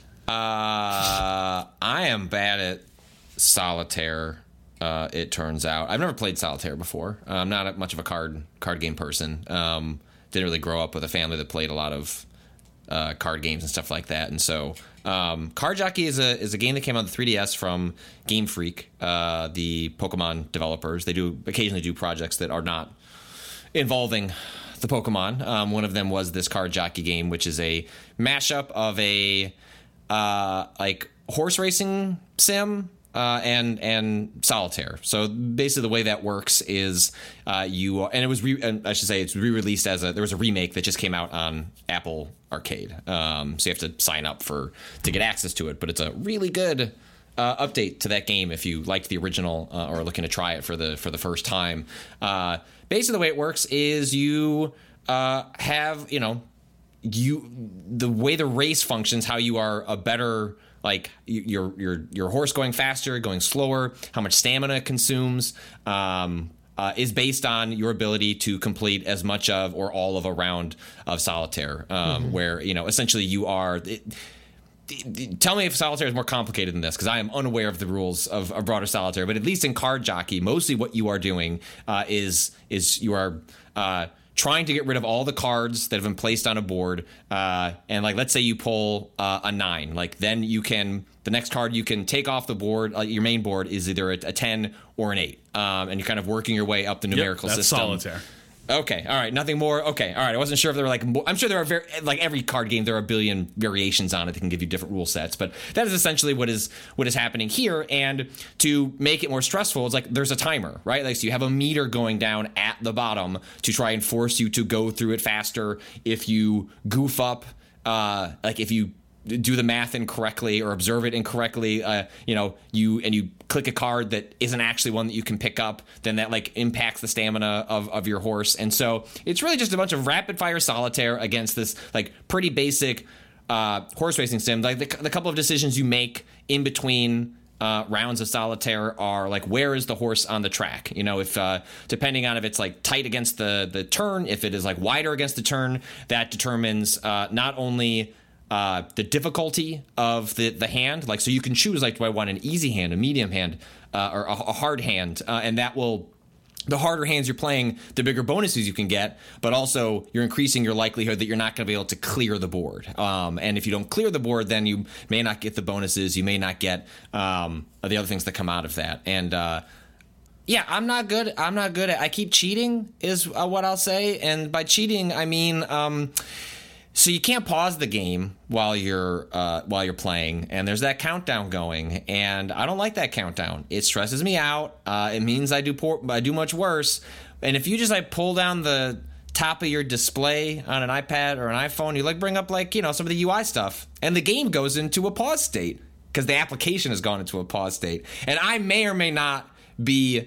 Uh, I am bad at solitaire, uh, it turns out. I've never played solitaire before. I'm not much of a card card game person. Um, didn't really grow up with a family that played a lot of uh, card games and stuff like that. And so um, Card Jockey is a is a game that came on the three D S from Game Freak, uh, the Pokemon developers. They do occasionally do projects that are not involving the Pokemon. Um, one of them was this Card Jockey game, which is a mashup of a uh, like horse racing sim uh, and and solitaire. So basically, the way that works is uh, you and it was re- and I should say it's re-released as a there was a remake that just came out on Apple Arcade. Um, so you have to sign up for to get access to it, but it's a really good uh, update to that game if you liked the original uh, or are looking to try it for the for the first time. Uh, basically, the way it works is you uh, have you know you the way the race functions, how you are a better. Like your your your horse going faster, going slower, how much stamina it consumes, um, uh, is based on your ability to complete as much of or all of a round of solitaire. Um, mm-hmm. Where you know essentially you are. It, it, tell me if solitaire is more complicated than this, because I am unaware of the rules of, of broader solitaire. But at least in Card Jockey, mostly what you are doing uh, is is you are. Uh, trying to get rid of all the cards that have been placed on a board. Uh, and like, let's say you pull uh, a nine, like then you can, the next card you can take off the board, uh, your main board is either a, a ten or an eight. Um, and you're kind of working your way up the numerical yep, that's system. Solitaire. Okay. All right. Nothing more. Okay. All right. I wasn't sure if there were like, I'm sure there are very, like every card game, there are a billion variations on it that can give you different rule sets, but that is essentially what is, what is happening here. And to make it more stressful, it's like, there's a timer, right? Like, so you have a meter going down at the bottom to try and force you to go through it faster. If you goof up, uh, like if you do the math incorrectly or observe it incorrectly, uh, you know, you and you click a card that isn't actually one that you can pick up, then that like impacts the stamina of, of your horse. And so it's really just a bunch of rapid fire solitaire against this like pretty basic uh, horse racing sim. Like the, the couple of decisions you make in between uh, rounds of solitaire are like, where is the horse on the track? You know, if uh, depending on if it's like tight against the the turn, if it is like wider against the turn, that determines uh, not only Uh, the difficulty of the, the hand, like, so you can choose, like, do I want an easy hand, a medium hand, uh, or a, a hard hand, uh, and that will, the harder hands you're playing, the bigger bonuses you can get, but also you're increasing your likelihood that you're not going to be able to clear the board. Um, and if you don't clear the board, then you may not get the bonuses, you may not get um, the other things that come out of that. And uh, yeah, I'm not good. I'm not good at. I keep cheating, is uh, what I'll say, and by cheating, I mean. Um, So you can't pause the game while you're uh, while you're playing, and there's that countdown going, and I don't like that countdown. It stresses me out. Uh, it means I do poor, I do much worse. And if you just like pull down the top of your display on an iPad or an iPhone, you like bring up like you know some of the U I stuff, and the game goes into a pause state because the application has gone into a pause state, and I may or may not be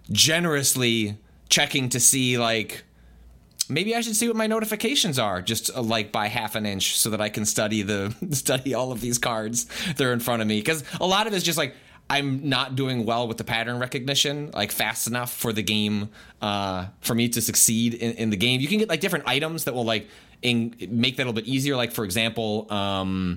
generously checking to see like. Maybe I should see what my notifications are, just uh, like by half an inch, so that I can study the study all of these cards that are in front of me. Because a lot of it's just like I'm not doing well with the pattern recognition, like fast enough for the game, uh, for me to succeed in, in the game. You can get like different items that will like in, make that a little bit easier. Like for example, um,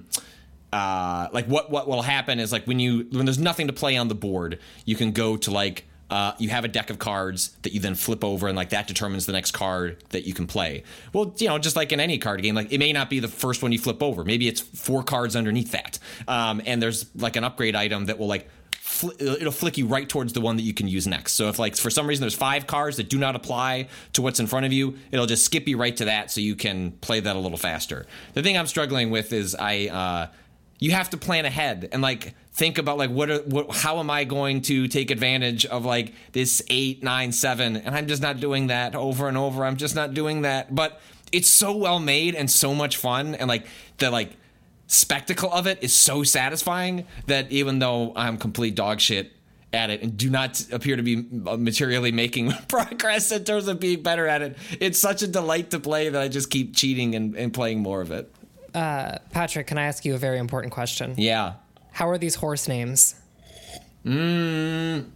uh, like what what will happen is like when you when there's nothing to play on the board, you can go to like. Uh, you have a deck of cards that you then flip over, and like that determines the next card that you can play. Well, you know, just like in any card game, like it may not be the first one you flip over. Maybe it's four cards underneath that, um, and there's like an upgrade item that will like fl- it'll flick you right towards the one that you can use next. So if like for some reason there's five cards that do not apply to what's in front of you, it'll just skip you right to that, so you can play that a little faster. The thing I'm struggling with is I. Uh, You have to plan ahead and like think about like what, are, what how am I going to take advantage of like this eight, nine, seven, and I'm just not doing that over and over. I'm just not doing that. But it's so well made and so much fun, and like the like spectacle of it is so satisfying that even though I'm complete dog shit at it and do not appear to be materially making progress in terms of being better at it, it's such a delight to play that I just keep cheating and, and playing more of it. Uh, Patrick, can I ask you a very important question? Yeah. How are these horse names? Mm,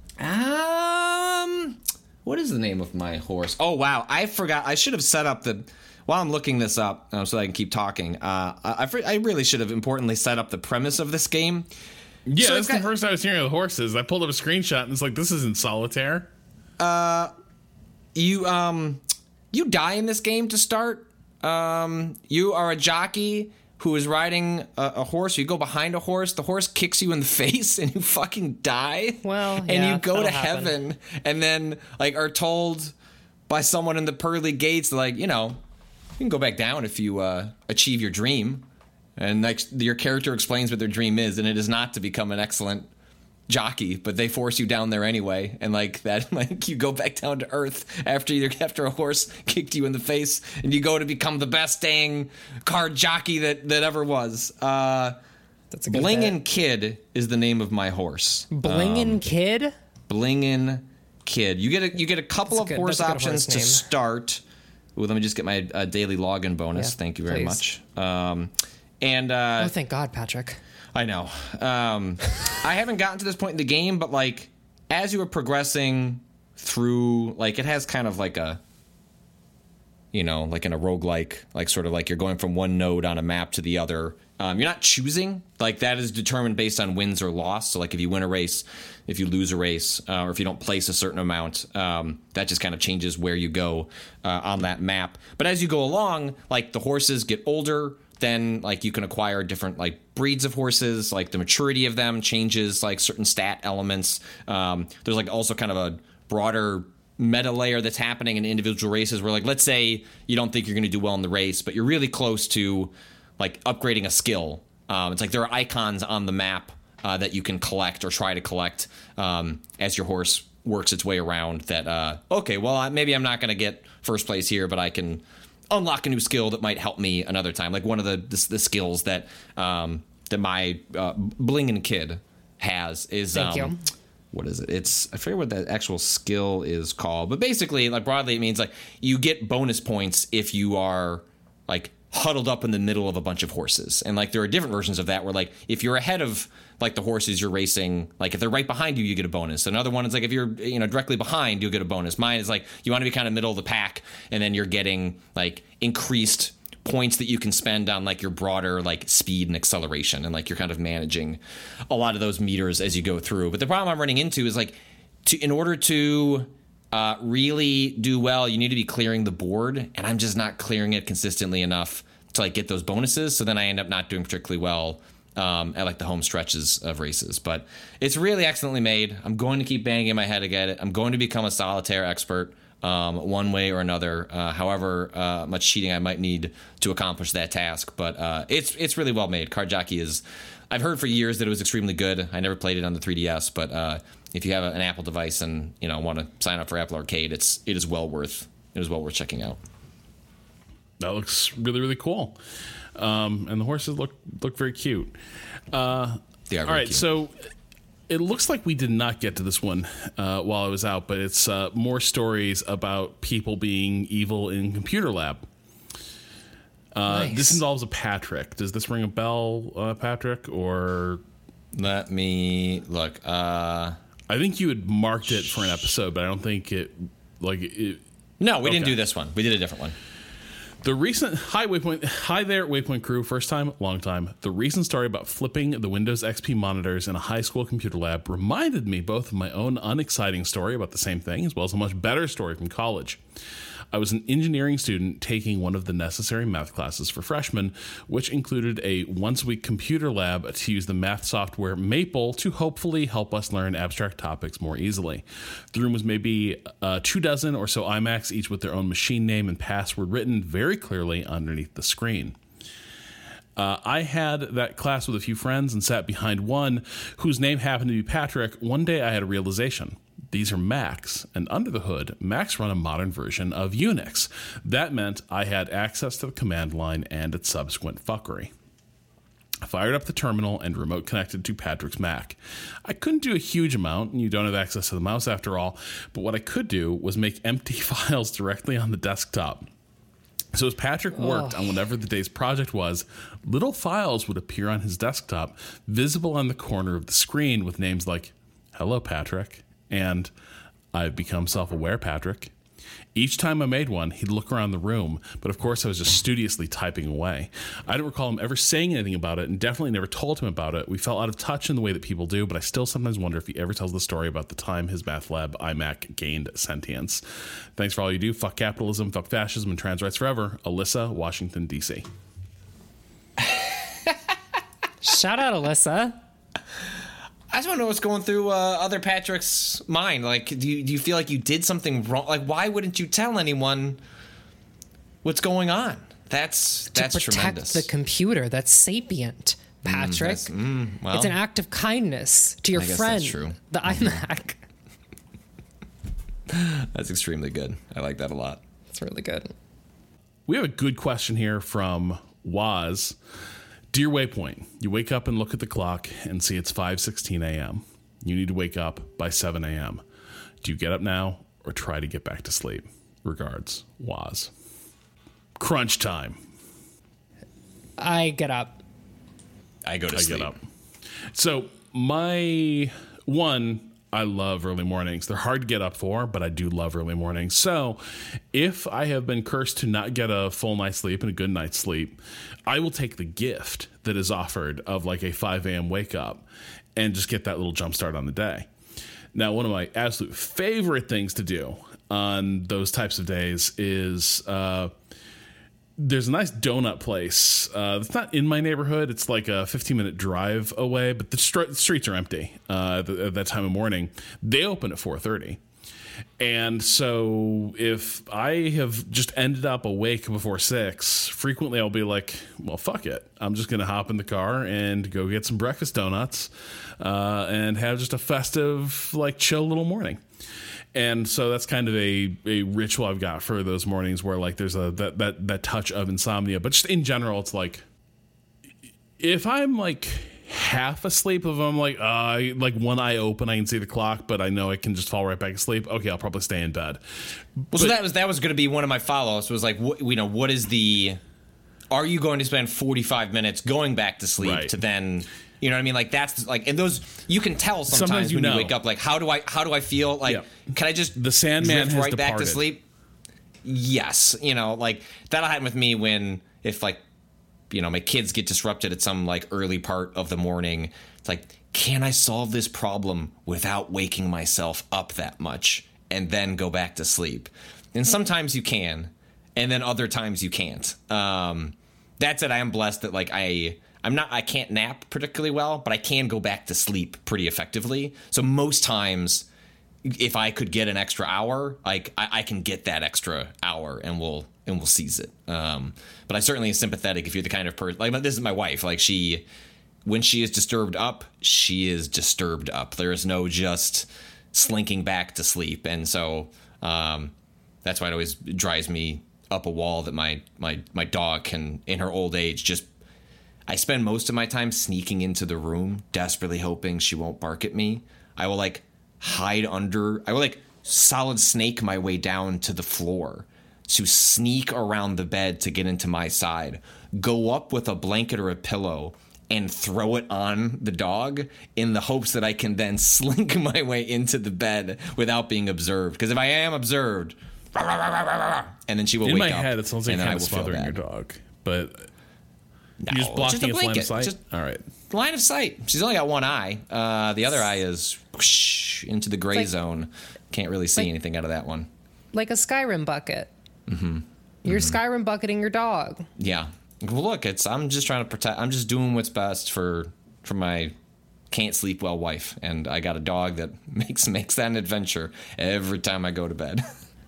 um, what is the name of my horse? Oh, wow. I forgot. I should have set up the... While I'm looking this up, uh, so I can keep talking, uh, I, I really should have importantly set up the premise of this game. Yeah, so that's got, the first I was hearing of the horses. I pulled up a screenshot and it's like, this isn't Solitaire. Uh, you um, you die in this game to start. Um, you are a jockey who is riding a, a horse. You go behind a horse. The horse kicks you in the face, and you fucking die. Well, and yeah, you go to happen. heaven, and then like are told by someone in the pearly gates, like you know. You can go back down if you uh, achieve your dream. And next, your character explains what their dream is, and it is not to become an excellent jockey, but they force you down there anyway. And like that, like you go back down to earth after you after a horse kicked you in the face, and you go to become the best dang card jockey that, that ever was. Uh, That's a good Blingin' bet. Kid is the name of my horse. Blingin' Um, Kid? Blingin' Kid. You get a you get a couple That's a of good- horse that's a good options horse to name. start. Ooh, let me just get my uh, daily login bonus. Yeah, Thank you very please. much. Um, and uh, Oh, thank God, Patrick. I know. Um, I haven't gotten to this point in the game, but like as you are progressing through, like it has kind of like a, you know, like in a roguelike, like sort of like you're going from one node on a map to the other. Um, you're not choosing. Like that is determined based on wins or loss. So like if you win a race, if you lose a race, uh, or if you don't place a certain amount, um, that just kind of changes where you go uh, on that map. But as you go along, like the horses get older, then like you can acquire different like breeds of horses. Like the maturity of them changes like certain stat elements. Um, there's like also kind of a broader meta layer that's happening in individual races where like let's say you don't think you're going to do well in the race, but you're really close to like upgrading a skill. Um, it's like there are icons on the map uh, that you can collect or try to collect um, as your horse works its way around that, uh, okay, well, I, maybe I'm not going to get first place here, but I can unlock a new skill that might help me another time. Like one of the the, the skills that um, that my uh, Blingin' Kid has is... Thank um, you. What is it? It's I forget what the actual skill is called, but basically, like broadly, it means like you get bonus points if you are like huddled up in the middle of a bunch of horses. And like there are different versions of that where like if you're ahead of like the horses you're racing, like if they're right behind you, you get a bonus. Another one is like if you're, you know, directly behind, you'll get a bonus. Mine is like you want to be kind of middle of the pack, and then you're getting like increased points that you can spend on like your broader like speed and acceleration, and like you're kind of managing a lot of those meters as you go through. But the problem I'm running into is like to in order to Uh, really do well, you need to be clearing the board, and I'm just not clearing it consistently enough to like get those bonuses. So then I end up not doing particularly well um, at like the home stretches of races. But it's really excellently made. I'm going to keep banging my head to get it. I'm going to become a solitaire expert um, one way or another. Uh, however uh, much cheating I might need to accomplish that task. But uh, it's it's really well made. Card Jockey is. I've heard for years that it was extremely good. I never played it on the three D S, but uh, if you have a, an Apple device and you know want to sign up for Apple Arcade, it's it is well worth it is well worth checking out. That looks really really cool, um, and the horses look look very cute. Uh, They are all very right, cute. so it looks like we did not get to this one uh, while I was out, but it's uh, more stories about people being evil in Computer Lab. Uh, Nice. This involves a Patrick. Does this ring a bell, uh, Patrick? Or Let me look. Uh, I think you had marked it for an episode, but I don't think it like it. no, we didn't Okay. do this one. We did a different one. The recent hi Waypoint, hi there Waypoint crew, first time, long time. The recent story about flipping the Windows X P monitors in a high school computer lab reminded me both of my own unexciting story about the same thing as well as a much better story from college. I was an engineering student taking one of the necessary math classes for freshmen, which included a once-a-week computer lab to use the math software Maple to hopefully help us learn abstract topics more easily. The room was maybe uh, two dozen or so iMacs, each with their own machine name and password written very clearly underneath the screen. Uh, I had that class with a few friends and sat behind one whose name happened to be Patrick. One day I had a realization. These are Macs, and under the hood, Macs run a modern version of Unix. That meant I had access to the command line and its subsequent fuckery. I fired up the terminal and remote connected to Patrick's Mac. I couldn't do a huge amount, and you don't have access to the mouse after all, but what I could do was make empty files directly on the desktop. So as Patrick worked on whatever the day's project was, little files would appear on his desktop, visible on the corner of the screen with names like, "Hello, Patrick," and "I've become self-aware, Patrick." Each time I made one, he'd look around the room, but of course I was just studiously typing away. I don't recall him ever saying anything about it, and definitely never told him about it. We fell out of touch in the way that people do, but I still sometimes wonder if he ever tells the story about the time his math lab iMac gained sentience. Thanks for all you do. Fuck capitalism, fuck fascism, and trans rights forever. Alyssa, Washington, D C. Shout out, Alyssa. I just want to know what's going through uh, other Patrick's mind. Like, do you, do you feel like you did something wrong? Like, why wouldn't you tell anyone what's going on? That's that's to protect tremendous. the computer. That's sapient, Patrick. Mm, mm, well, it's an act of kindness to your I guess friend, that's true. the iMac. That's extremely good. I like that a lot. It's really good. We have a good question here from Waz. Dear Waypoint, you wake up and look at the clock and see it's five sixteen a.m. You need to wake up by seven a.m. Do you get up now or try to get back to sleep? Regards, Waz. Crunch time. I get up. I go to I sleep. get up. So my one, I love early mornings. They're hard to get up for, but I do love early mornings. So if I have been cursed to not get a full night's sleep and a good night's sleep, I will take the gift that is offered of like a five a.m. wake up and just get that little jump start on the day. Now, one of my absolute favorite things to do on those types of days is uh, there's a nice donut place. Uh, it's not in my neighborhood. It's like a fifteen minute drive away, but the, str- the streets are empty uh, at, the, at that time of morning. They open at four thirty. And so if I have just ended up awake before six, frequently I'll be like, well, fuck it. I'm just going to hop in the car and go get some breakfast donuts uh, and have just a festive, like, chill little morning. And so that's kind of a, a ritual I've got for those mornings where, like, there's a that, that, that touch of insomnia. But just in general, it's like, if I'm, like, half asleep, if I'm like, uh, like one eye open, I can see the clock, but I know I can just fall right back asleep. Okay, I'll probably stay in bed. Well, but, so that was that was going to be one of my follow-ups. Was like, what, you know, what is the? Are you going to spend forty-five minutes going back to sleep right. to then? You know what I mean? Like that's like, and those you can tell sometimes, sometimes you when know. you wake up. Like, how do I how do I feel? Like, yeah. can I just the Sandman drift has right departed. back to sleep? Yes, you know, like that'll happen with me when if like, you know, my kids get disrupted at some like early part of the morning. It's like, can I solve this problem without waking myself up that much and then go back to sleep? And sometimes you can, and then other times you can't. Um, that's it. I am blessed that like I, I'm not, I can't nap particularly well, but I can go back to sleep pretty effectively. So most times, if I could get an extra hour, like I, I can get that extra hour and we'll and we'll seize it. Um, but I certainly am sympathetic if you're the kind of person like this is my wife. Like she. When she is disturbed up, she is disturbed up. There is no just slinking back to sleep. And so um, that's why it always drives me up a wall that my, my, my dog can, in her old age, just... I spend most of my time sneaking into the room, desperately hoping she won't bark at me. I will, like, hide under... I will, like, solid snake my way down to the floor to sneak around the bed to get into my side, go up with a blanket or a pillow... and throw it on the dog in the hopes that I can then slink my way into the bed without being observed. Because if I am observed, rah, rah, rah, rah, rah, and then she will in wake up. In my head, it sounds like kind of smothering your dog. But no, you're just blocking just a its line of blanket. sight? Just all right. Line of sight. She's only got one eye. Uh, the other eye is whoosh, into the gray like, zone. Can't really see like, anything out of that one. Like a Skyrim bucket. Mm-hmm. You're mm-hmm. Skyrim bucketing your dog. Yeah. Well, look, it's I'm just trying to protect. I'm just doing what's best for for my can't sleep well wife, and I got a dog that makes makes that an adventure every time I go to bed.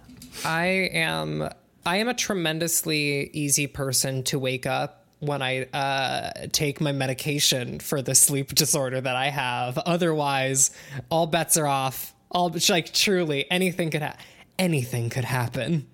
I am I am a tremendously easy person to wake up when I uh, take my medication for the sleep disorder that I have. Otherwise, all bets are off. All like truly anything could ha- anything could happen.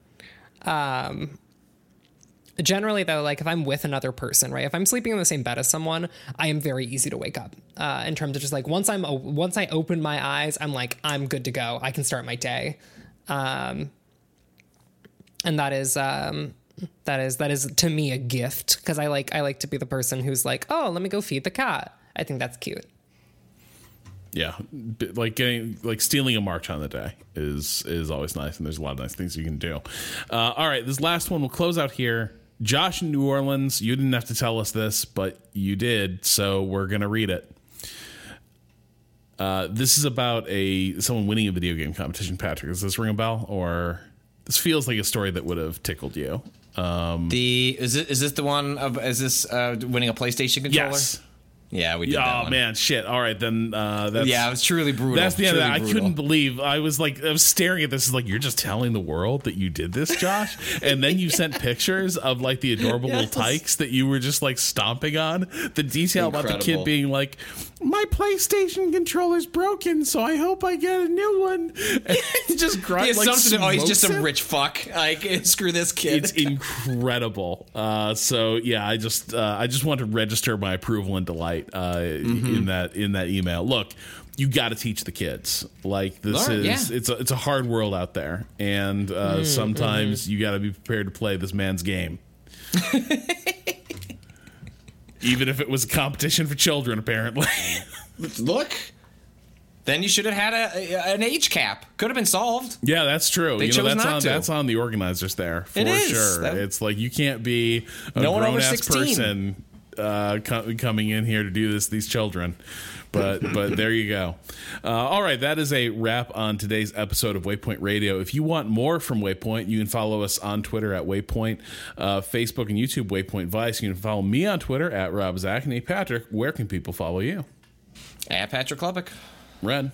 Um. Generally, though, like if I'm with another person, right? If I'm sleeping in the same bed as someone, I am very easy to wake up. Uh, in terms of just like once I'm once I open my eyes, I'm like I'm good to go. I can start my day, um, and that is um, That is that is to me a gift, because I like I like to be the person who's like, oh, let me go feed the cat. I think that's cute. Yeah, like getting like stealing a march on the day is is always nice, and there's a lot of nice things you can do. Uh, all right, this last one we'll close out here. Josh in New Orleans, you didn't have to tell us this, but you did, so we're gonna read it. Uh, this is about a someone winning a video game competition. Patrick, does this ring a bell, or this feels like a story that would have tickled you? Um, the is it is this the one of is this uh, winning a PlayStation controller? Yes. Yeah, we did. Oh that one. man, shit. All right, then. Uh, that's, yeah, it was truly brutal. That's the end of truly that. I brutal. couldn't believe. I was like, I was staring at this. Like, you're just telling the world that you did this, Josh, and then you sent pictures of like the adorable Yes. little tykes that you were just like stomping on. The detail about the kid Incredible. being like, my PlayStation controller's broken, so I hope I get a new one. And he just The cried, like, assumption, oh, he's just smokes some it. rich fuck. Like, screw this kid. It's incredible. Uh, so yeah, I just uh, I just want to register my approval and delight uh, Mm-hmm. in that in that email. Look, you got to teach the kids. Like this Learn, is yeah. it's a, it's a hard world out there, and uh, sometimes you got to be prepared to play this man's game. Even if it was a competition for children, apparently. Look, then you should have had a, a an age cap. Could have been solved. Yeah, that's true. They you know, chose that's not on to. that's on the organizers there for It is. sure. That- It's like you can't be a No one over grown ass sixteen. person uh, co- coming in here to do this. These children, but but there you go. Uh, all right, that is a wrap on today's episode of Waypoint Radio. If you want more from Waypoint, you can follow us on Twitter at Waypoint, uh, Facebook and YouTube Waypoint Vice. You can follow me on Twitter at Rob Zachney. Patrick, where can people follow you? At Patrick Klubbock. Ren.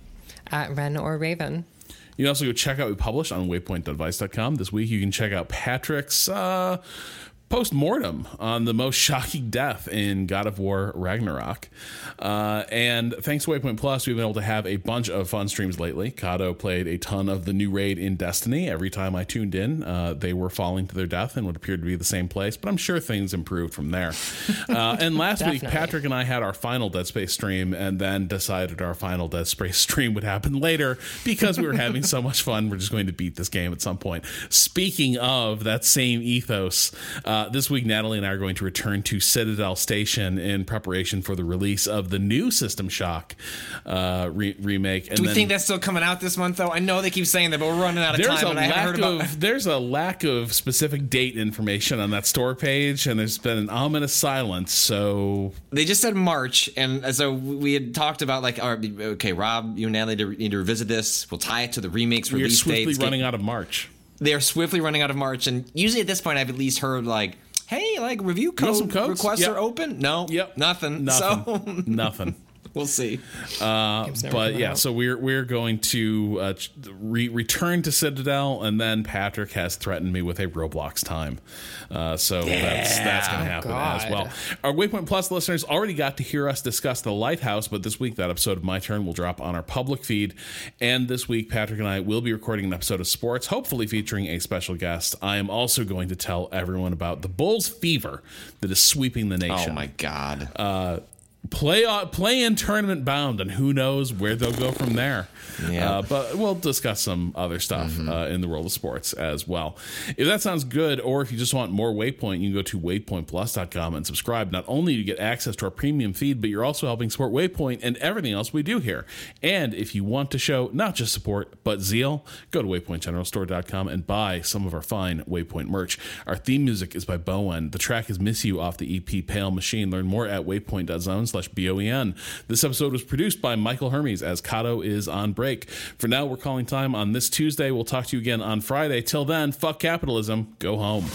At Ren or Raven. You can also go check out what we publish on waypoint dot vice dot com. This week you can check out Patrick's uh, post-mortem on the most shocking death in God of War Ragnarok. Uh, and thanks to Waypoint Plus, we've been able to have a bunch of fun streams lately. Kato played a ton of the new raid in Destiny. Every time I tuned in, uh, they were falling to their death in what appeared to be the same place, but I'm sure things improved from there. Uh, and last week, Definitely. Patrick and I had our final Dead Space stream and then decided our final Dead Space stream would happen later because we were having so much fun. We're just going to beat this game at some point. Speaking of that same ethos, uh, this week Natalie and I are going to return to Citadel Station in preparation for the release of the new System Shock uh, re- remake. And Do we then think that's still coming out this month, though? I know they keep saying that, but we're running out of there's time, a and I haven't lack heard about. of there's a lack of specific date information on that store page, and there's been an ominous silence. So They just said March, and so we had talked about like, all right, okay, Rob, you and Natalie need to revisit this. We'll tie it to the remakes we are release swiftly dates. running out of March. They are swiftly running out of March, and usually at this point, I've at least heard like, hey, like review want code some codes? requests Yep. are open. No, Yep. nothing. Nothing. So Nothing. we'll see. Uh, Game's never but coming yeah, out. so we're we're going to uh, ch- re- return to Citadel, and then Patrick has threatened me with a Roblox time, uh, so that's that's going to happen as God. well. Our Waypoint Plus listeners already got to hear us discuss The Lighthouse, but this week that episode of My Turn will drop on our public feed, and this week Patrick and I will be recording an episode of Sports, hopefully featuring a special guest. I am also going to tell everyone about the Bulls fever that is sweeping the nation. Oh my god. Uh, play uh, play in tournament bound, and who knows where they'll go from there. Yeah. Uh, but we'll discuss some other stuff Mm-hmm. uh, in the world of sports as well. If that sounds good, or if you just want more Waypoint, you can go to waypoint plus dot com and subscribe. Not only do you get access to our premium feed, but you're also helping support Waypoint and everything else we do here. And if you want to show not just support, but zeal, go to waypoint general store dot com and buy some of our fine Waypoint merch. Our theme music is by Bowen. The track is Miss You off the E P Pale Machine. Learn more at waypoint dot zone slash B O E N. This episode was produced by Michael Hermes as Kato is on break. For now, we're calling time on this Tuesday. We'll talk to you again on Friday. Till then, fuck capitalism. Go home.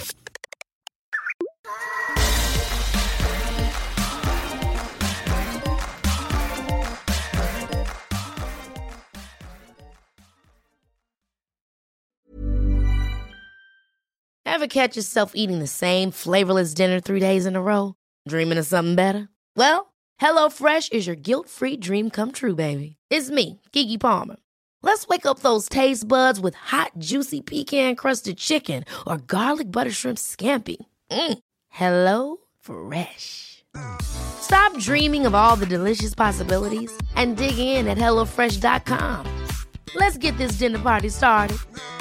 Ever catch yourself eating the same flavorless dinner three days in a row? Dreaming of something better? Well, HelloFresh is your guilt-free dream come true, baby. It's me, Keke Palmer. Let's wake up those taste buds with hot, juicy pecan-crusted chicken or garlic butter shrimp scampi. Mm. Hello Fresh. Stop dreaming of all the delicious possibilities and dig in at hello fresh dot com. Let's get this dinner party started.